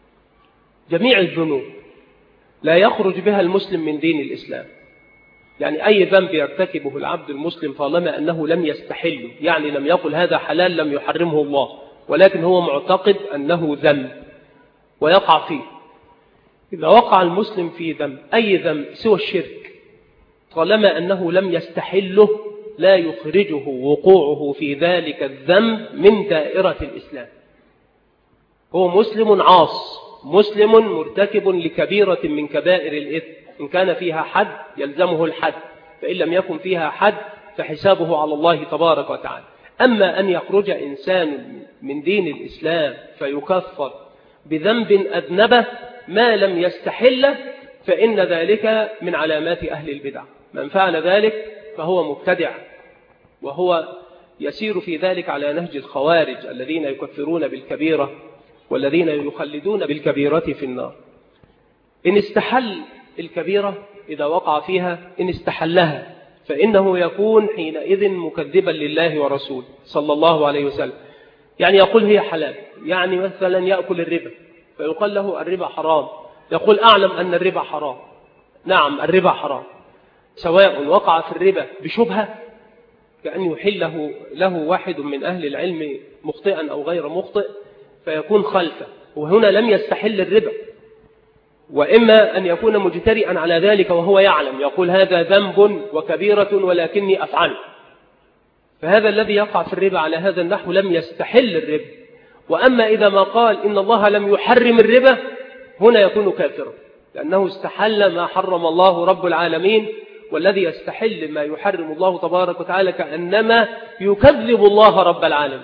A: جميع الذنوب لا يخرج بها المسلم من دين الإسلام. يعني أي ذنب يرتكبه العبد المسلم طالما أنه لم يستحله، يعني لم يقل هذا حلال لم يحرمه الله، ولكن هو معتقد أنه ذنب ويقع فيه. إذا وقع المسلم في ذنب، أي ذنب سوى الشرك، طالما أنه لم يستحله لا يخرجه وقوعه في ذلك الذنب من دائرة الإسلام. هو مسلم عاص، مسلم مرتكب لكبيرة من كبائر الإثم، إن كان فيها حد يلزمه الحد، فإن لم يكن فيها حد فحسابه على الله تبارك وتعالى. أما أن يخرج إنسان من دين الإسلام فيكفر بذنب أذنبه ما لم يستحله، فإن ذلك من علامات أهل البدع. من فعل ذلك فهو مبتدع، وهو يسير في ذلك على نهج الخوارج الذين يكفرون بالكبيرة والذين يخلدون بالكبيرة في النار. إن استحل الكبيرة إذا وقع فيها، إن استحلها فإنه يكون حينئذ مكذبا لله ورسوله صلى الله عليه وسلم. يعني يقول هي حلال، يعني مثلا يأكل الربا فيقال له الربا حرام، يقول أعلم أن الربا حرام. نعم الربا حرام، سواء وقع في الربا بشبهة كأن يحله له واحد من أهل العلم مخطئا أو غير مخطئ فيكون خلفه، وهنا لم يستحل الربا، وإما أن يكون مجترئا على ذلك وهو يعلم، يقول هذا ذنب وكبيرة ولكني أفعله، فهذا الذي يقع في الربا على هذا النحو لم يستحل الربا. وأما إذا ما قال إن الله لم يحرم الربا هنا يكون كافرا، لأنه استحل ما حرم الله رب العالمين، والذي يستحل ما يحرم الله تبارك وتعالى كأنما يكذب الله رب العالمين.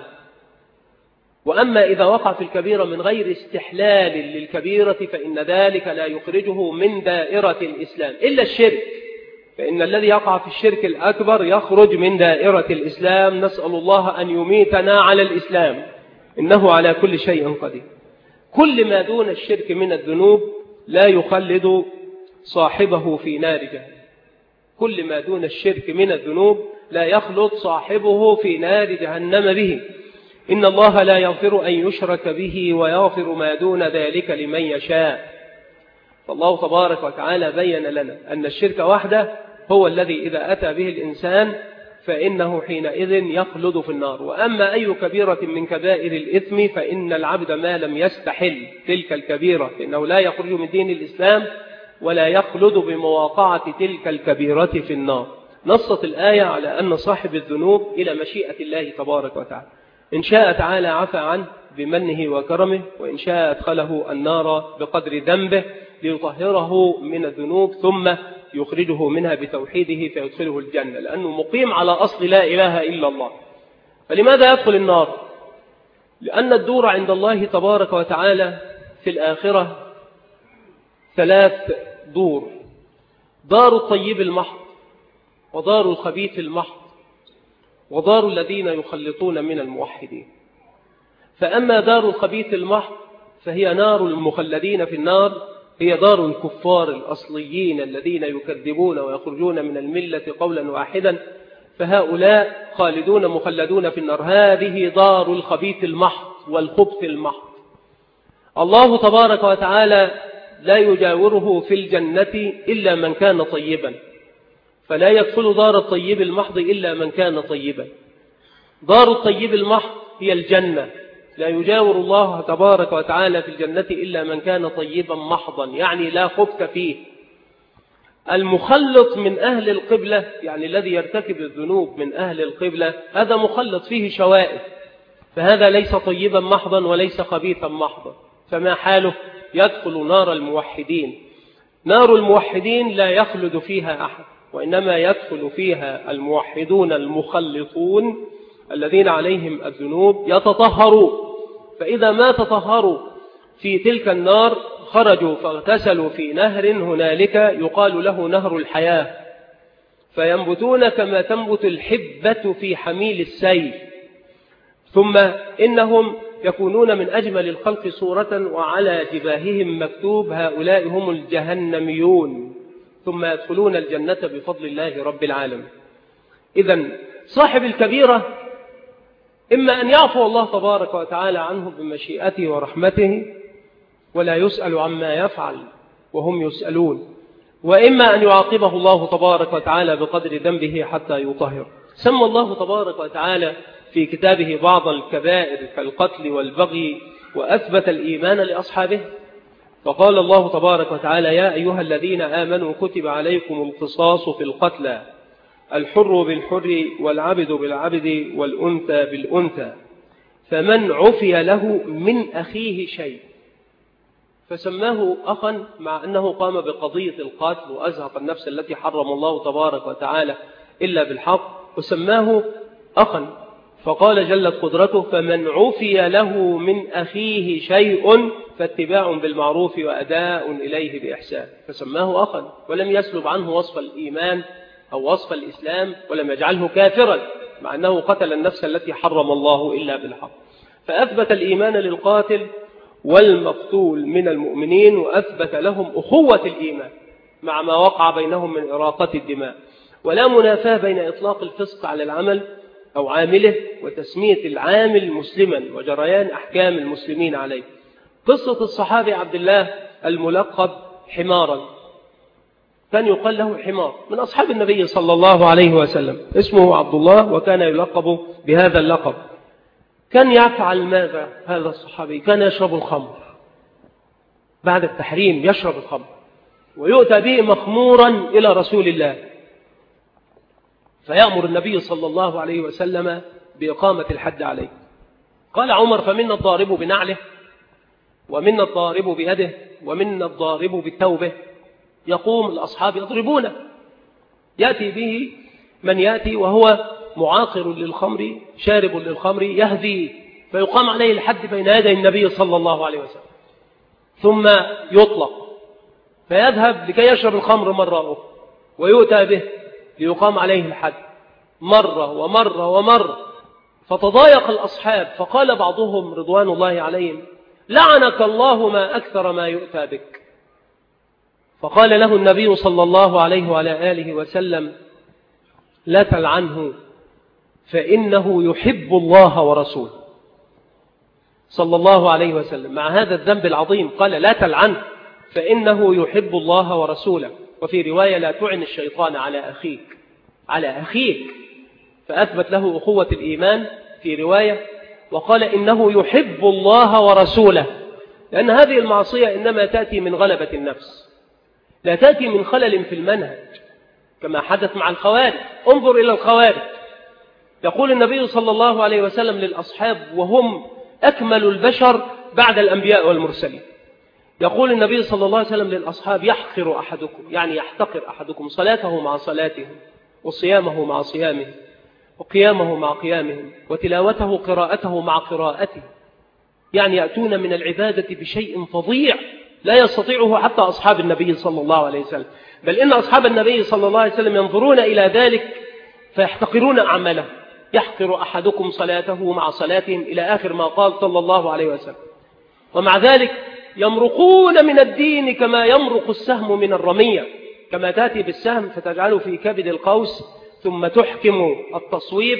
A: وأما إذا وقع في الكبيرة من غير استحلال للكبيرة فإن ذلك لا يخرجه من دائرة الإسلام إلا الشرك، فإن الذي يقع في الشرك الأكبر يخرج من دائرة الإسلام. نسأل الله أن يميتنا على الإسلام، إنه على كل شيء قدير. كل ما دون الشرك من الذنوب لا يخلد صاحبه في نار جهنم. كل ما دون الشرك من الذنوب لا يخلد صاحبه في نار جهنم به. إن الله لا يغفر أن يشرك به ويغفر ما دون ذلك لمن يشاء. فالله تبارك وتعالى بين لنا أن الشرك وحده هو الذي إذا أتى به الإنسان فإنه حينئذ يخلد في النار. وأما أي كبيرة من كبائر الإثم فإن العبد ما لم يستحل تلك الكبيرة فإنه لا يخرج من دين الإسلام ولا يخلد بمواقعة تلك الكبيرة في النار. نصت الآية على أن صاحب الذنوب إلى مشيئة الله تبارك وتعالى، إن شاء تعالى عفى عنه بمنه وكرمه، وإن شاء أدخله النار بقدر ذنبه ليطهره من الذنوب ثم يخرجه منها بتوحيده فيدخله الجنة، لأنه مقيم على أصل لا إله إلا الله. فلماذا يدخل النار؟ لأن الدور عند الله تبارك وتعالى في الآخرة 3 دور: دار الطيب المحض، ودار الخبيث المحض، ودار الذين يخلطون من الموحدين. فأما دار الخبيث المحض فهي نار المخلدين في النار، هي دار الكفار الأصليين الذين يكذبون ويخرجون من الملة قولا واحدا، فهؤلاء خالدون مخلدون في النار. هذه دار الخبيث المحض والخبث المحض. الله تبارك وتعالى لا يجاوره في الجنة إلا من كان طيبا، فلا يدخل دار الطيب المحض إلا من كان طيبا. دار الطيب المحض هي الجنة، لا يجاور الله تبارك وتعالى في الجنة إلا من كان طيبا محضا، يعني لا خبث فيه. المخلط من أهل القبلة، يعني الذي يرتكب الذنوب من أهل القبلة، هذا مخلط فيه شوائب، فهذا ليس طيبا محضا وليس خبيثا محضا. فما حاله؟ يدخل نار الموحدين. نار الموحدين لا يخلد فيها أحد، وإنما يدخل فيها الموحدون المخلطون الذين عليهم الذنوب يتطهروا. فإذا ما تطهروا في تلك النار خرجوا فاغتسلوا في نهر هنالك يقال له نهر الحياة، فينبتون كما تنبت الحبة في حميل السيل، ثم إنهم يكونون من أجمل الخلق صورة وعلى جباههم مكتوب هؤلاء هم الجهنميون، ثم يدخلون الجنة بفضل الله رب العالمين. إذن صاحب الكبيرة إما أن يعفو الله تبارك وتعالى عنه بمشيئته ورحمته ولا يسأل عما يفعل وهم يسألون، وإما أن يعاقبه الله تبارك وتعالى بقدر ذنبه حتى يطهر. سمى الله تبارك وتعالى في كتابه بعض الكبائر كالقتل والبغي وأثبت الإيمان لأصحابه، فقال الله تبارك وتعالى: يا أيها الذين آمنوا كتب عليكم القصاص في القتلى، الحر بالحر والعبد بالعبد والأنثى بالأنثى، فمن عفي له من أخيه شيء، فسماه أخا مع أنه قام بقضية القتل وأزهق النفس التي حرم الله تبارك وتعالى إلا بالحق، وسماه أخا. فقال جلت قدرته: فمن عفي له من أخيه شيء فاتباع بالمعروف وأداء إليه بإحسان، فسماه أخا ولم يسلب عنه وصف الإيمان أو وصف الإسلام ولم يجعله كافرا، مع أنه قتل النفس التي حرم الله إلا بالحق. فأثبت الإيمان للقاتل والمقتول من المؤمنين، وأثبت لهم أخوة الإيمان مع ما وقع بينهم من إراقة الدماء، ولا منافاة بين إطلاق الفسق على العمل أو عامله وتسمية العامل مسلما وجريان أحكام المسلمين عليه. قصة الصحابي عبد الله الملقب حمارا، كان يقال له حمار، من أصحاب النبي صلى الله عليه وسلم، اسمه عبد الله وكان يلقب بهذا اللقب. كان يفعل ماذا هذا الصحابي؟ كان يشرب الخمر بعد التحريم، يشرب الخمر ويؤتى به مخمورا إلى رسول الله، فيأمر النبي صلى الله عليه وسلم بإقامة الحد عليه. قال عمر: فمنا الضارب بنعله ومنا الضارب بيده ومنا الضارب بالتوبة. يقوم الأصحاب يضربونه، يأتي به من يأتي وهو معاقر للخمر شارب للخمر يهدي، فيقام عليه الحد بين يدي النبي صلى الله عليه وسلم، ثم يطلق فيذهب لكي يشرب الخمر مرة أخرى ويؤتى به ليقام عليه الحد مرة ومرة ومرة. فتضايق الأصحاب، فقال بعضهم رضوان الله عليهم: لعنك الله ما أكثر ما يؤتى بك. فقال له النبي صلى الله عليه وعلى آله وسلم: لا تلعنه فإنه يحب الله ورسوله صلى الله عليه وسلم. مع هذا الذنب العظيم قال: لا تلعنه فإنه يحب الله ورسوله. وفي رواية: لا تعن الشيطان على أخيك، فأثبت له أخوة الإيمان في رواية، وقال: إنه يحب الله ورسوله، لأن هذه المعصية إنما تأتي من غلبة النفس، لا تأتي من خلل في المنهج كما حدث مع الخوارج. انظر إلى الخوارج، يقول النبي صلى الله عليه وسلم للأصحاب وهم أكمل البشر بعد الأنبياء والمرسلين، يقول النبي صلى الله عليه وسلم للأصحاب: يحقر أحدكم، يعني يحتقر أحدكم، صلاته مع صلاتهم، وصيامه مع صيامهم، وقيامه مع قيامهم، وتلاوته قراءته مع قراءته، يعني يأتون من العبادة بشيء فظيع لا يستطيعه حتى أصحاب النبي صلى الله عليه وسلم، بل إن أصحاب النبي صلى الله عليه وسلم ينظرون إلى ذلك فيحتقرون أعماله. يحقر أحدكم صلاته مع صلاتهم إلى آخر ما قال صلى الله عليه وسلم. ومع ذلك يمرقون من الدين كما يمرق السهم من الرمية، كما تأتي بالسهم فتجعله في كبد القوس ثم تحكم التصويب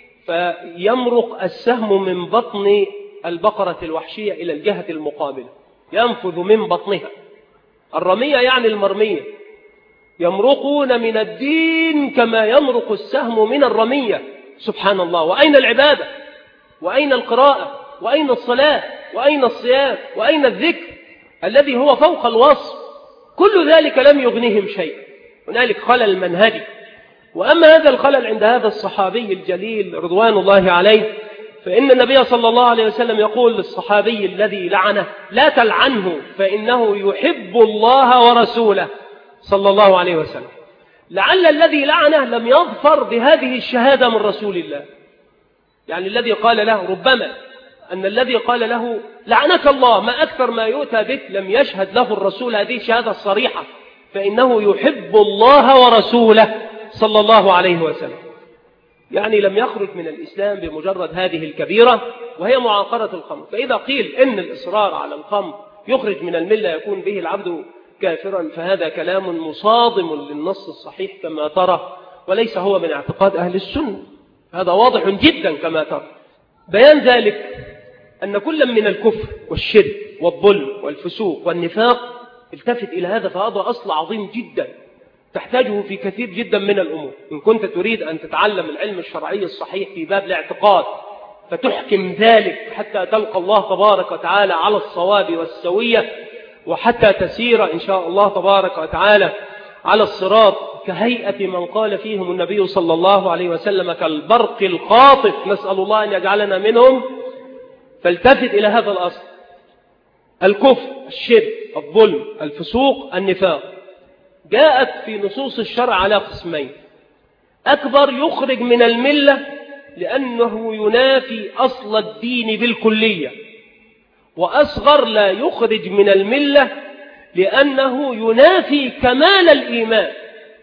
A: فيمرق السهم من بطن البقرة الوحشية إلى الجهة المقابلة، ينفذ من بطنها. الرمية يعني المرمية. يمرقون من الدين كما يمرق السهم من الرمية. سبحان الله. وأين العبادة؟ وأين القراءة؟ وأين الصلاة؟ وأين الصيام؟ وأين الذكر الذي هو فوق الوصف؟ كل ذلك لم يغنهم شيء، هنالك خلل منهجي. وأما هذا الخلل عند هذا الصحابي الجليل رضوان الله عليه، فإن النبي صلى الله عليه وسلم يقول للصحابي الذي لعنه: لا تلعنه فإنه يحب الله ورسوله صلى الله عليه وسلم. لعل الذي لعنه لم يظفر بهذه الشهادة من رسول الله، يعني الذي قال له، ربما أن الذي قال له لعنك الله ما أكثر ما يؤتى بك لم يشهد له الرسول هذه الشهادة الصريحة، فإنه يحب الله ورسوله صلى الله عليه وسلم. يعني لم يخرج من الإسلام بمجرد هذه الكبيرة وهي معاقرة الخمر. فإذا قيل إن الإصرار على الخمر يخرج من الملة يكون به العبد كافرا، فهذا كلام مصادم للنص الصحيح كما ترى، وليس هو من اعتقاد أهل السنة، هذا واضح جدا كما ترى. بيان ذلك أن كل من الكفر والشرك والظلم والفسوق والنفاق التفت إلى هذا، فهذا أصل عظيم جدا تحتاجه في كثير جدا من الأمور. إن كنت تريد أن تتعلم العلم الشرعي الصحيح في باب الاعتقاد فتحكم ذلك حتى تلقى الله تبارك وتعالى على الصواب والسوية، وحتى تسير إن شاء الله تبارك وتعالى على الصراط كهيئة من قال فيهم النبي صلى الله عليه وسلم: كالبرق الخاطف، نسأل الله أن يجعلنا منهم. فالتفت إلى هذا الأصل: الكفر، الشرك، الظلم، الفسوق، النفاق، جاءت في نصوص الشرع على قسمين: أكبر يخرج من الملة لأنه ينافي أصل الدين بالكلية، وأصغر لا يخرج من الملة لأنه ينافي كمال الإيمان،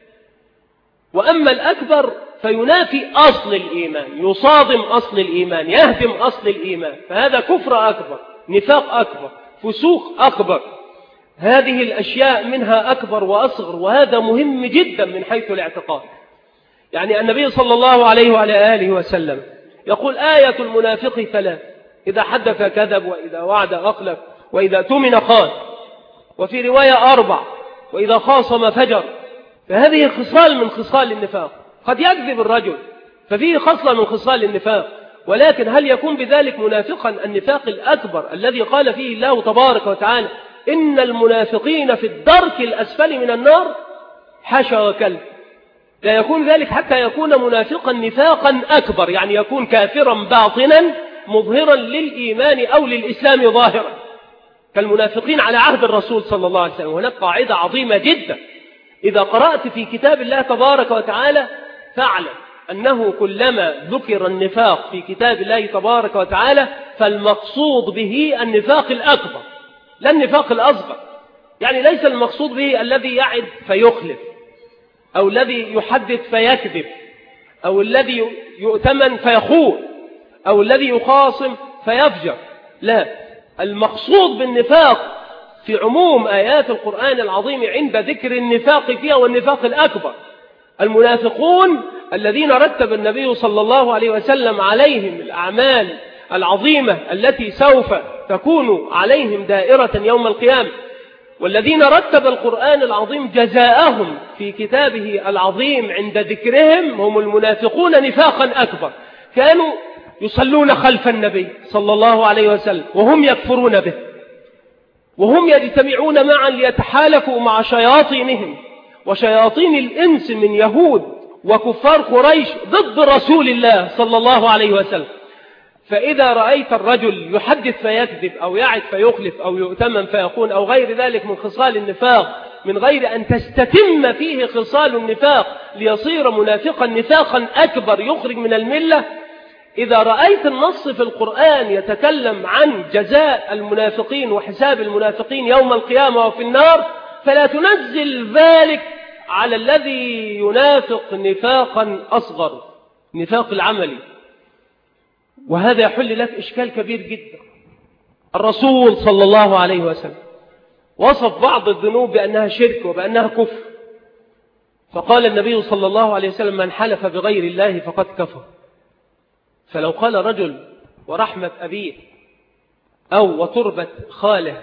A: وأما الأكبر فينافي أصل الإيمان، يصادم أصل الإيمان، يهدم أصل الإيمان، فهذا كفر أكبر، نفاق أكبر، فسوق أكبر. هذه الأشياء منها أكبر وأصغر، وهذا مهم جدا من حيث الاعتقاد. يعني النبي صلى الله عليه وعلى آله وسلم يقول آية المنافق ثلاث: إذا حدث كذب، وإذا وعد أخلف، وإذا اؤتمن خان، وفي رواية 4: وإذا خاصم فجر. فهذه خصال من خصال النفاق. قد يكذب الرجل ففيه خصلة من خصال النفاق، ولكن هل يكون بذلك منافقا؟ النفاق الأكبر الذي قال فيه الله تبارك وتعالى إن المنافقين في الدرك الأسفل من النار، حاشا وكلا، لا يكون ذلك حتى يكون منافقا نفاقا أكبر، يعني يكون كافرا باطنا مظهرا للإيمان أو للإسلام ظاهرا، كالمنافقين على عهد الرسول صلى الله عليه وسلم. هناك قاعدة عظيمة جدا: إذا قرأت في كتاب الله تبارك وتعالى فاعلم أنه كلما ذكر النفاق في كتاب الله تبارك وتعالى فالمقصود به النفاق الأكبر لا النفاق الأصغر. يعني ليس المقصود به الذي يعد فيخلف، أو الذي يحدث فيكذب، أو الذي يؤتمن فيخون، أو الذي يخاصم فيفجر. لا، المقصود بالنفاق في عموم آيات القرآن العظيم عند ذكر النفاق فيها والنفاق الأكبر المنافقون الذين رتب النبي صلى الله عليه وسلم عليهم الأعمال العظيمة التي سوف تكون عليهم دائرة يوم القيامة، والذين رتب القرآن العظيم جزاءهم في كتابه العظيم عند ذكرهم هم المنافقون نفاقا أكبر. كانوا يصلون خلف النبي صلى الله عليه وسلم وهم يكفرون به، وهم يجتمعون معا ليتحالفوا مع شياطينهم وشياطين الإنس من يهود وكفار قريش ضد رسول الله صلى الله عليه وسلم. فإذا رأيت الرجل يحدث فيكذب، أو يعد فيخلف، أو يؤتمن فيخون، أو غير ذلك من خصال النفاق، من غير أن تستتم فيه خصال النفاق ليصير منافقا نفاقا أكبر يخرج من الملة، إذا رأيت النص في القرآن يتكلم عن جزاء المنافقين وحساب المنافقين يوم القيامة وفي النار، فلا تنزل ذلك على الذي ينافق نفاقا أصغر، نفاق العملي. وهذا يحل لك إشكال كبير جدا. الرسول صلى الله عليه وسلم وصف بعض الذنوب بأنها شرك وبأنها كفر، فقال النبي صلى الله عليه وسلم من حلف بغير الله فقد كفر. فلو قال رجل ورحمة أبيه أو وتربة خاله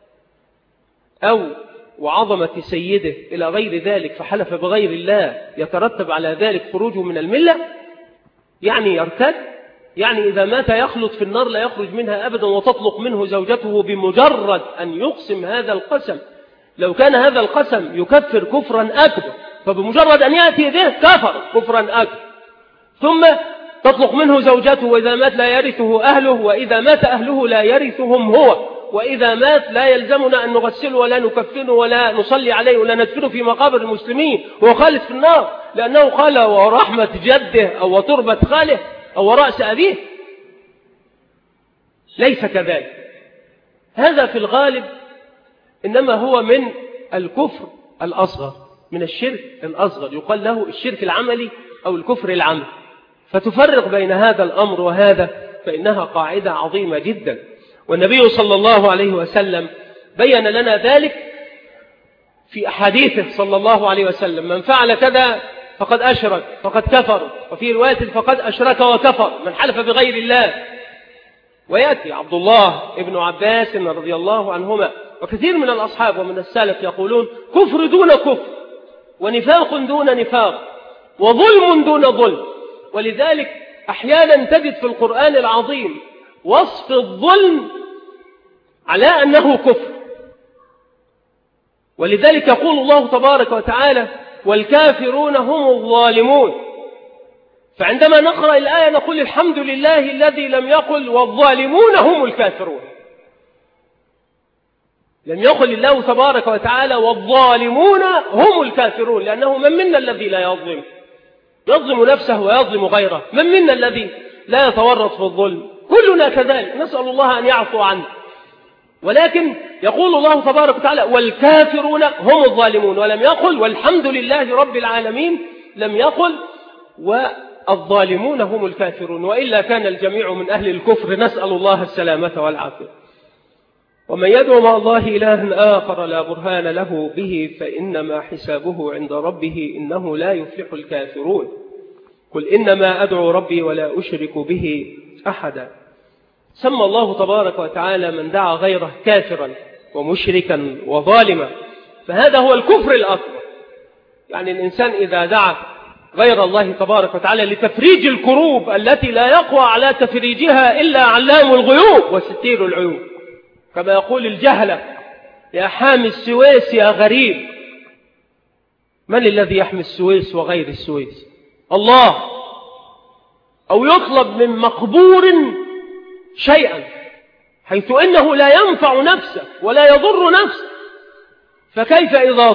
A: أو وعظمة سيده إلى غير ذلك فحلف بغير الله، يترتب على ذلك خروجه من الملة، يعني يرتد، يعني إذا مات يخلط في النار لا يخرج منها أبدا، وتطلق منه زوجته بمجرد أن يقسم هذا القسم. لو كان هذا القسم يكفر كفرا أكبر، فبمجرد أن يأتي به كفر كفرا أكبر. ثم تطلق منه زوجته، وإذا مات لا يرثه أهله، وإذا مات أهله لا يرثهم هو، وإذا مات لا يلزمنا أن نغسله ولا نكفنه ولا نصلي عليه ولا ندفنه في مقابر المسلمين، هو خالد في النار، لأنه قال ورحمة جده أو وتربة خاله أو ورأس أبيه. ليس كذلك، هذا في الغالب إنما هو من الكفر الأصغر، من الشرك الأصغر، يقال له الشرك العملي أو الكفر العملي. فتفرق بين هذا الأمر وهذا، فإنها قاعدة عظيمة جدا، والنبي صلى الله عليه وسلم بين لنا ذلك في أحاديثه صلى الله عليه وسلم: من فعل كذا فقد أشرك فقد كفر، وفي رواية فقد أشرك وكفر من حلف بغير الله. ويأتي عبد الله ابن عباس رضي الله عنهما وكثير من الأصحاب ومن السلف يقولون كفر دون كفر، ونفاق دون نفاق، وظلم دون ظلم. ولذلك أحيانا تجد في القرآن العظيم وصف الظلم على أنه كفر، ولذلك يقول الله تبارك وتعالى والكافرون هم الظالمون. فعندما نقرأ الآية نقول الحمد لله الذي لم يقل والظالمون هم الكافرون، لم يقل الله تبارك وتعالى والظالمون هم الكافرون، لأنه من منا الذي لا يظلم؟ يظلم نفسه ويظلم غيره. من منا الذي لا يتورط في الظلم؟ كلنا كذلك، نسأل الله أن يعفو عنه. ولكن يقول الله تبارك وتعالى والكافرون هم الظالمون، ولم يقل والحمد لله رب العالمين، لم يقل والظالمون هم الكافرون، وإلا كان الجميع من أهل الكفر، نسأل الله السلامة والعافية. ومن يدعو مع الله إلها آخر لا برهان له به فإنما حسابه عند ربه إنه لا يفلح الكافرون. قل إنما أدعو ربي ولا أشرك به أحدا. سمى الله تبارك وتعالى من دعا غيره كافرا ومشركا وظالما، فهذا هو الكفر الأكبر. يعني الإنسان إذا دعا غير الله تبارك وتعالى لتفريج الكروب التي لا يقوى على تفريجها إلا علام الغيوب وستير العيوب، كما يقول الجهلة يا حامي السويس يا غريب. من الذي يحمي السويس وغير السويس؟ الله. أو يطلب من مقبور شيئا حيث إنه لا ينفع نفسه ولا يضر نفسه، فكيف إذا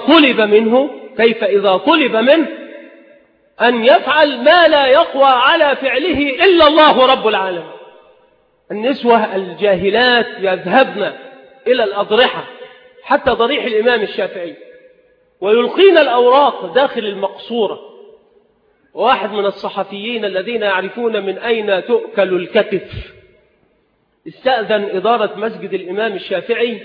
A: طلب منه أن يفعل ما لا يقوى على فعله إلا الله رب العالمين. النسوة الجاهلات يذهبن إلى الأضرحة حتى ضريح الإمام الشافعي ويلقين الأوراق داخل المقصورة. وواحد من الصحفيين الذين يعرفون من أين تؤكل الكتف استأذن إدارة مسجد الإمام الشافعي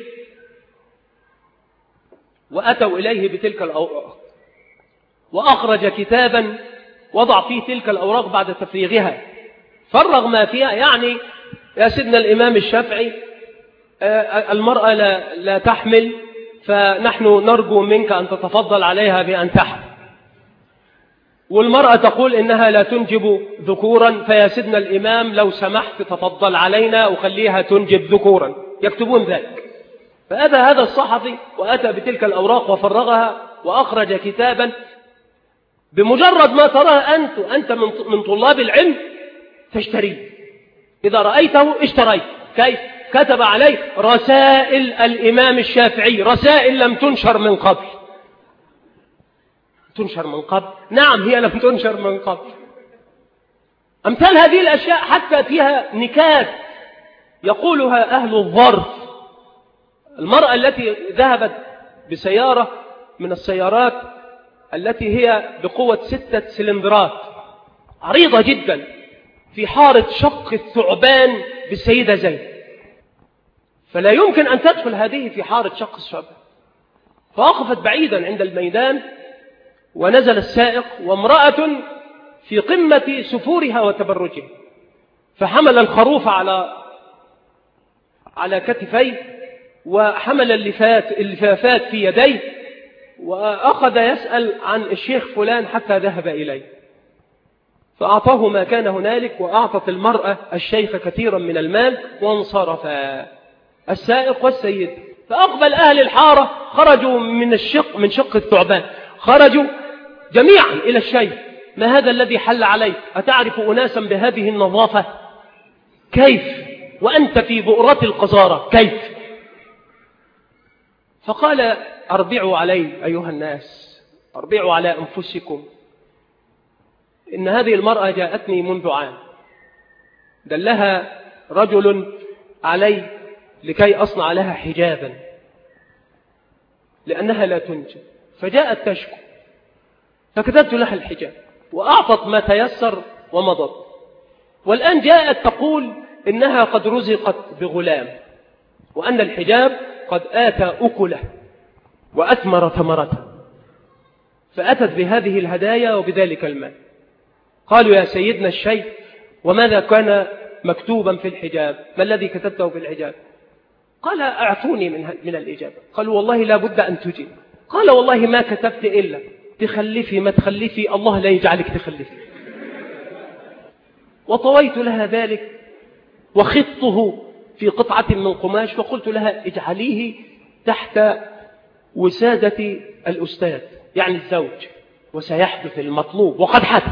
A: وأتوا إليه بتلك الأوراق، وأخرج كتابا وضع فيه تلك الأوراق بعد تفريغها، فرغ ما فيها. يعني يا سيدنا الإمام الشافعي المرأة لا تحمل، فنحن نرجو منك أن تتفضل عليها بأن تحمل. والمرأة تقول إنها لا تنجب ذكورا، فيا سيدنا الإمام لو سمحت تفضل علينا وخليها تنجب ذكورا. يكتبون ذلك. فأتى هذا الصحفي وأتى بتلك الأوراق وفرغها وأخرج كتابا. بمجرد ما تراه أنت من طلاب العلم تشتريه، إذا رأيته اشتريت. كيف؟ كتب عليه رسائل الإمام الشافعي، رسائل لم تنشر من قبل. تنشر من قبل؟ نعم، هي لم تنشر من قبل. أمثال هذه الأشياء حتى فيها نكات يقولها أهل الظرف. المرأة التي ذهبت بسيارة من السيارات التي هي بقوة 6 سلندرات عريضة جدا في حارة شق الثعبان بالسيدة زينب، فلا يمكن أن تدخل هذه في حارة شق الثعبان، فوقفت بعيدا عند الميدان ونزل السائق وامرأة في قمة سفورها وتبرجها، فحمل الخروف على كتفيه وحمل اللفافات في يديه وأخذ يسأل عن الشيخ فلان حتى ذهب إليه، فأعطاه ما كان هنالك، وأعطت المرأة الشيخ كثيرا من المال وانصرفا السائق والسيد. فأقبل أهل الحارة خرجوا من شق الثعبان، خرجوا جميعا إلى الشيخ. ما هذا الذي حل عليك؟ أتعرف أناسا بهذه النظافة؟ كيف وأنت في بؤرة القذارة؟ كيف؟ فقال أربعوا علي أيها الناس، أربعوا على أنفسكم، إن هذه المرأة جاءتني منذ عام، دلها رجل علي لكي أصنع لها حجابا لأنها لا تنجب، فجاءت تشكو، فكتبت لها الحجاب وأعطت ما تيسر ومضت، والآن جاءت تقول إنها قد رزقت بغلام وأن الحجاب قد آتى أكله وأثمر ثمرته، فأتت بهذه الهدايا وبذلك المال. قالوا يا سيدنا الشيخ وماذا كان مكتوبا في الحجاب؟ ما الذي كتبته في الحجاب؟ قال أعطوني من الإجابة. قالوا والله لا بد أن تجيب. قال والله ما كتبت إلا تخلفي ما تخلفي، الله لا يجعلك تخلفي. وطويت لها ذلك وخطه في قطعة من قماش وقلت لها اجعليه تحت وسادة الأستاذ يعني الزوج وسيحدث المطلوب، وقد حدث.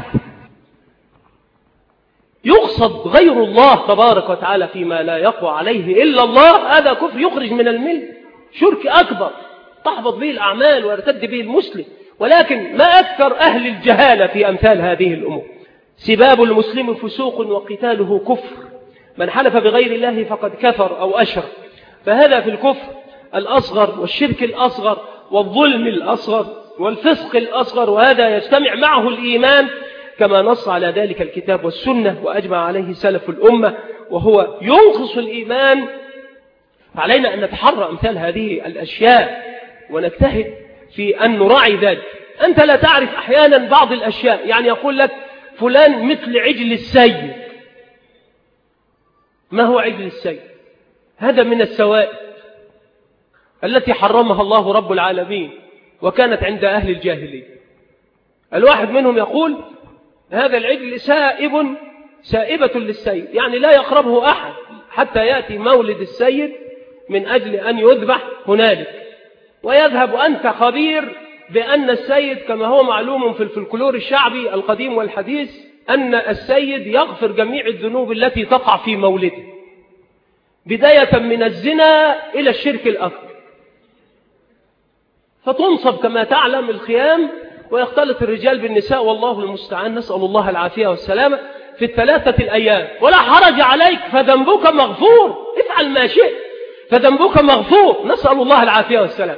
A: يقصد غير الله تبارك وتعالى فيما لا يقوى عليه إلا الله، هذا كفر يخرج من الملة، شرك أكبر تحبط به الأعمال ويرتد به المسلم ولكن ما أكثر أهل الجهالة في أمثال هذه الأمور. سباب المسلم فسوق وقتاله كفر، من حلف بغير الله فقد كفر أو أشرك. فهذا في الكفر الأصغر والشرك الأصغر والظلم الأصغر والفسق الأصغر، وهذا يجتمع معه الإيمان كما نص على ذلك الكتاب والسنة وأجمع عليه سلف الأمة، وهو ينقص الإيمان. فعلينا أن نتحرى أمثال هذه الأشياء ونجتهد في أن نراعي ذلك. أنت لا تعرف أحيانا بعض الأشياء، يعني يقول لك فلان مثل عجل السيد. ما هو عجل السيد؟ هذا من السوائب التي حرمها الله رب العالمين وكانت عند أهل الجاهلية. الواحد منهم يقول هذا العجل سائبة للسيد، يعني لا يقربه أحد حتى يأتي مولد السيد من أجل أن يذبح هنالك. ويذهب أنت خبير بأن السيد كما هو معلوم في الفلكلور الشعبي القديم والحديث أن السيد يغفر جميع الذنوب التي تقع في مولده، بداية من الزنا إلى الشرك الأكبر. فتنصب كما تعلم الخيام ويختلط الرجال بالنساء، والله المستعان، نسأل الله العافية والسلامة، في الثلاثة الأيام. ولا حرج عليك فذنبك مغفور، افعل ما شئت فذنبك مغفور، نسأل الله العافية والسلامة.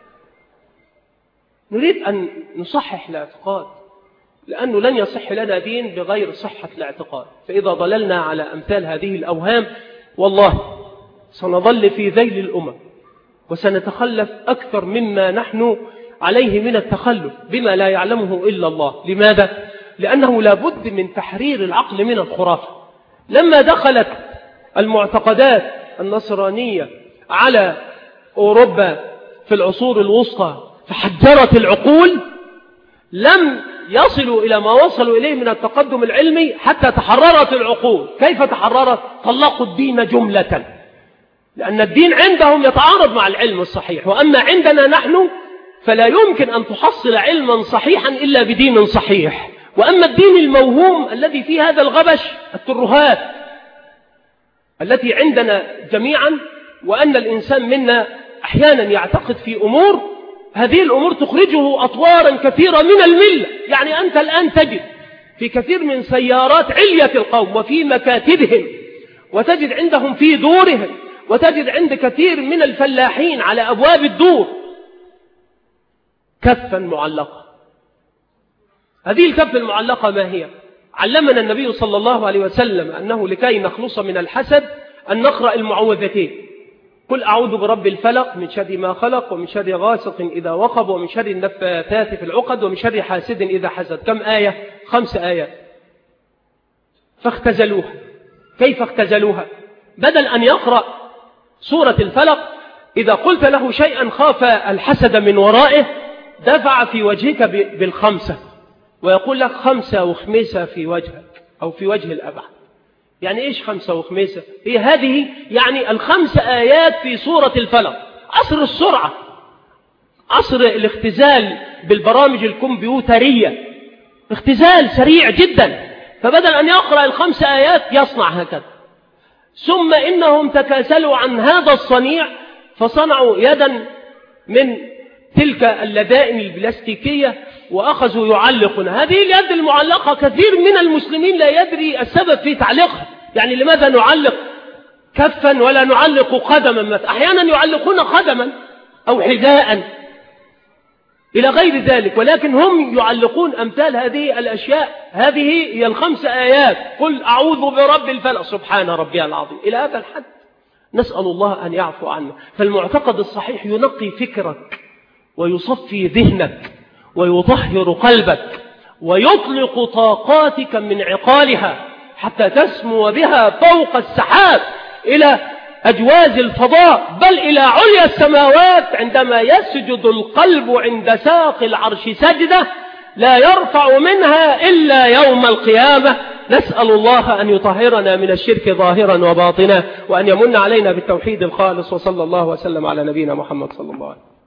A: نريد أن نصحح الاعتقاد، لأنه لن يصح لنا دين بغير صحة الاعتقاد. فإذا ضللنا على أمثال هذه الأوهام والله سنظل في ذيل الأمم، وسنتخلف أكثر مما نحن عليه من التخلف بما لا يعلمه إلا الله. لماذا؟ لأنه لابد من تحرير العقل من الخرافة. لما دخلت المعتقدات النصرانية على أوروبا في العصور الوسطى فحجرت العقول، لم يصلوا إلى ما وصلوا إليه من التقدم العلمي حتى تحررت العقول. كيف تحررت؟ طلقوا الدين جملة، لأن الدين عندهم يتعارض مع العلم الصحيح، وأما عندنا نحن فلا يمكن أن تحصل علما صحيحا إلا بدين صحيح. وأما الدين الموهوم الذي فيه هذا الغبش، الترهات التي عندنا جميعا، وأن الإنسان منا أحيانا يعتقد في أمور، هذه الأمور تخرجه أطوارا كثيرة من الملة. يعني أنت الآن تجد في كثير من سيارات علية القوم وفي مكاتبهم، وتجد عندهم في دورهم، وتجد عند كثير من الفلاحين على أبواب الدور كفا معلقة. هذه الكفة المعلقة ما هي؟ علمنا النبي صلى الله عليه وسلم أنه لكي نخلص من الحسد أن نقرأ المعوذتين: قل أعوذ برب الفلق من شر ما خلق، ومن شر غاسق إذا وقب، ومن شر النفاثات في العقد، ومن شر حاسد إذا حسد. كم آية؟ 5 آيات. فاختزلوها. كيف اختزلوها؟ بدل أن يقرأ سورة الفلق إذا قلت له شيئا خاف الحسد من ورائه دفع في وجهك بالخمسة، ويقول لك 5 وخميسة في وجهك أو في وجه الأبعد. يعني إيش 5 وخميسة؟ هي هذه يعني 5 آيات في سورة الفلق. عصر السرعة، عصر الاختزال بالبرامج الكمبيوترية، اختزال سريع جدا. فبدل أن يقرأ 5 آيات يصنع هكذا. ثم إنهم تكاسلوا عن هذا الصنيع فصنعوا يدا من تلك اللدائن البلاستيكية وأخذوا يعلقون. هذه اليد المعلقة كثير من المسلمين لا يدري السبب في تعليقها. يعني لماذا نعلق كفا ولا نعلق قدما؟ أحيانا يعلقون قدما أو حذاء إلى غير ذلك، ولكن هم يعلقون أمثال هذه الأشياء. هذه هي 5 آيات: قل أعوذ برب الفلق، سبحان ربي العظيم، إلى هذا الحد. نسأل الله أن يعفو عنا. فالمعتقد الصحيح ينقي فكرك ويصفي ذهنك ويطهر قلبك ويطلق طاقاتك من عقالها حتى تسمو بها فوق السحاب إلى أجواز الفضاء، بل إلى عليا السماوات، عندما يسجد القلب عند ساق العرش سجدة لا يرفع منها إلا يوم القيامة. نسأل الله أن يطهرنا من الشرك ظاهرا وباطنا، وأن يمن علينا بالتوحيد الخالص. وصلى الله وسلم على نبينا محمد صلى الله عليه وسلم.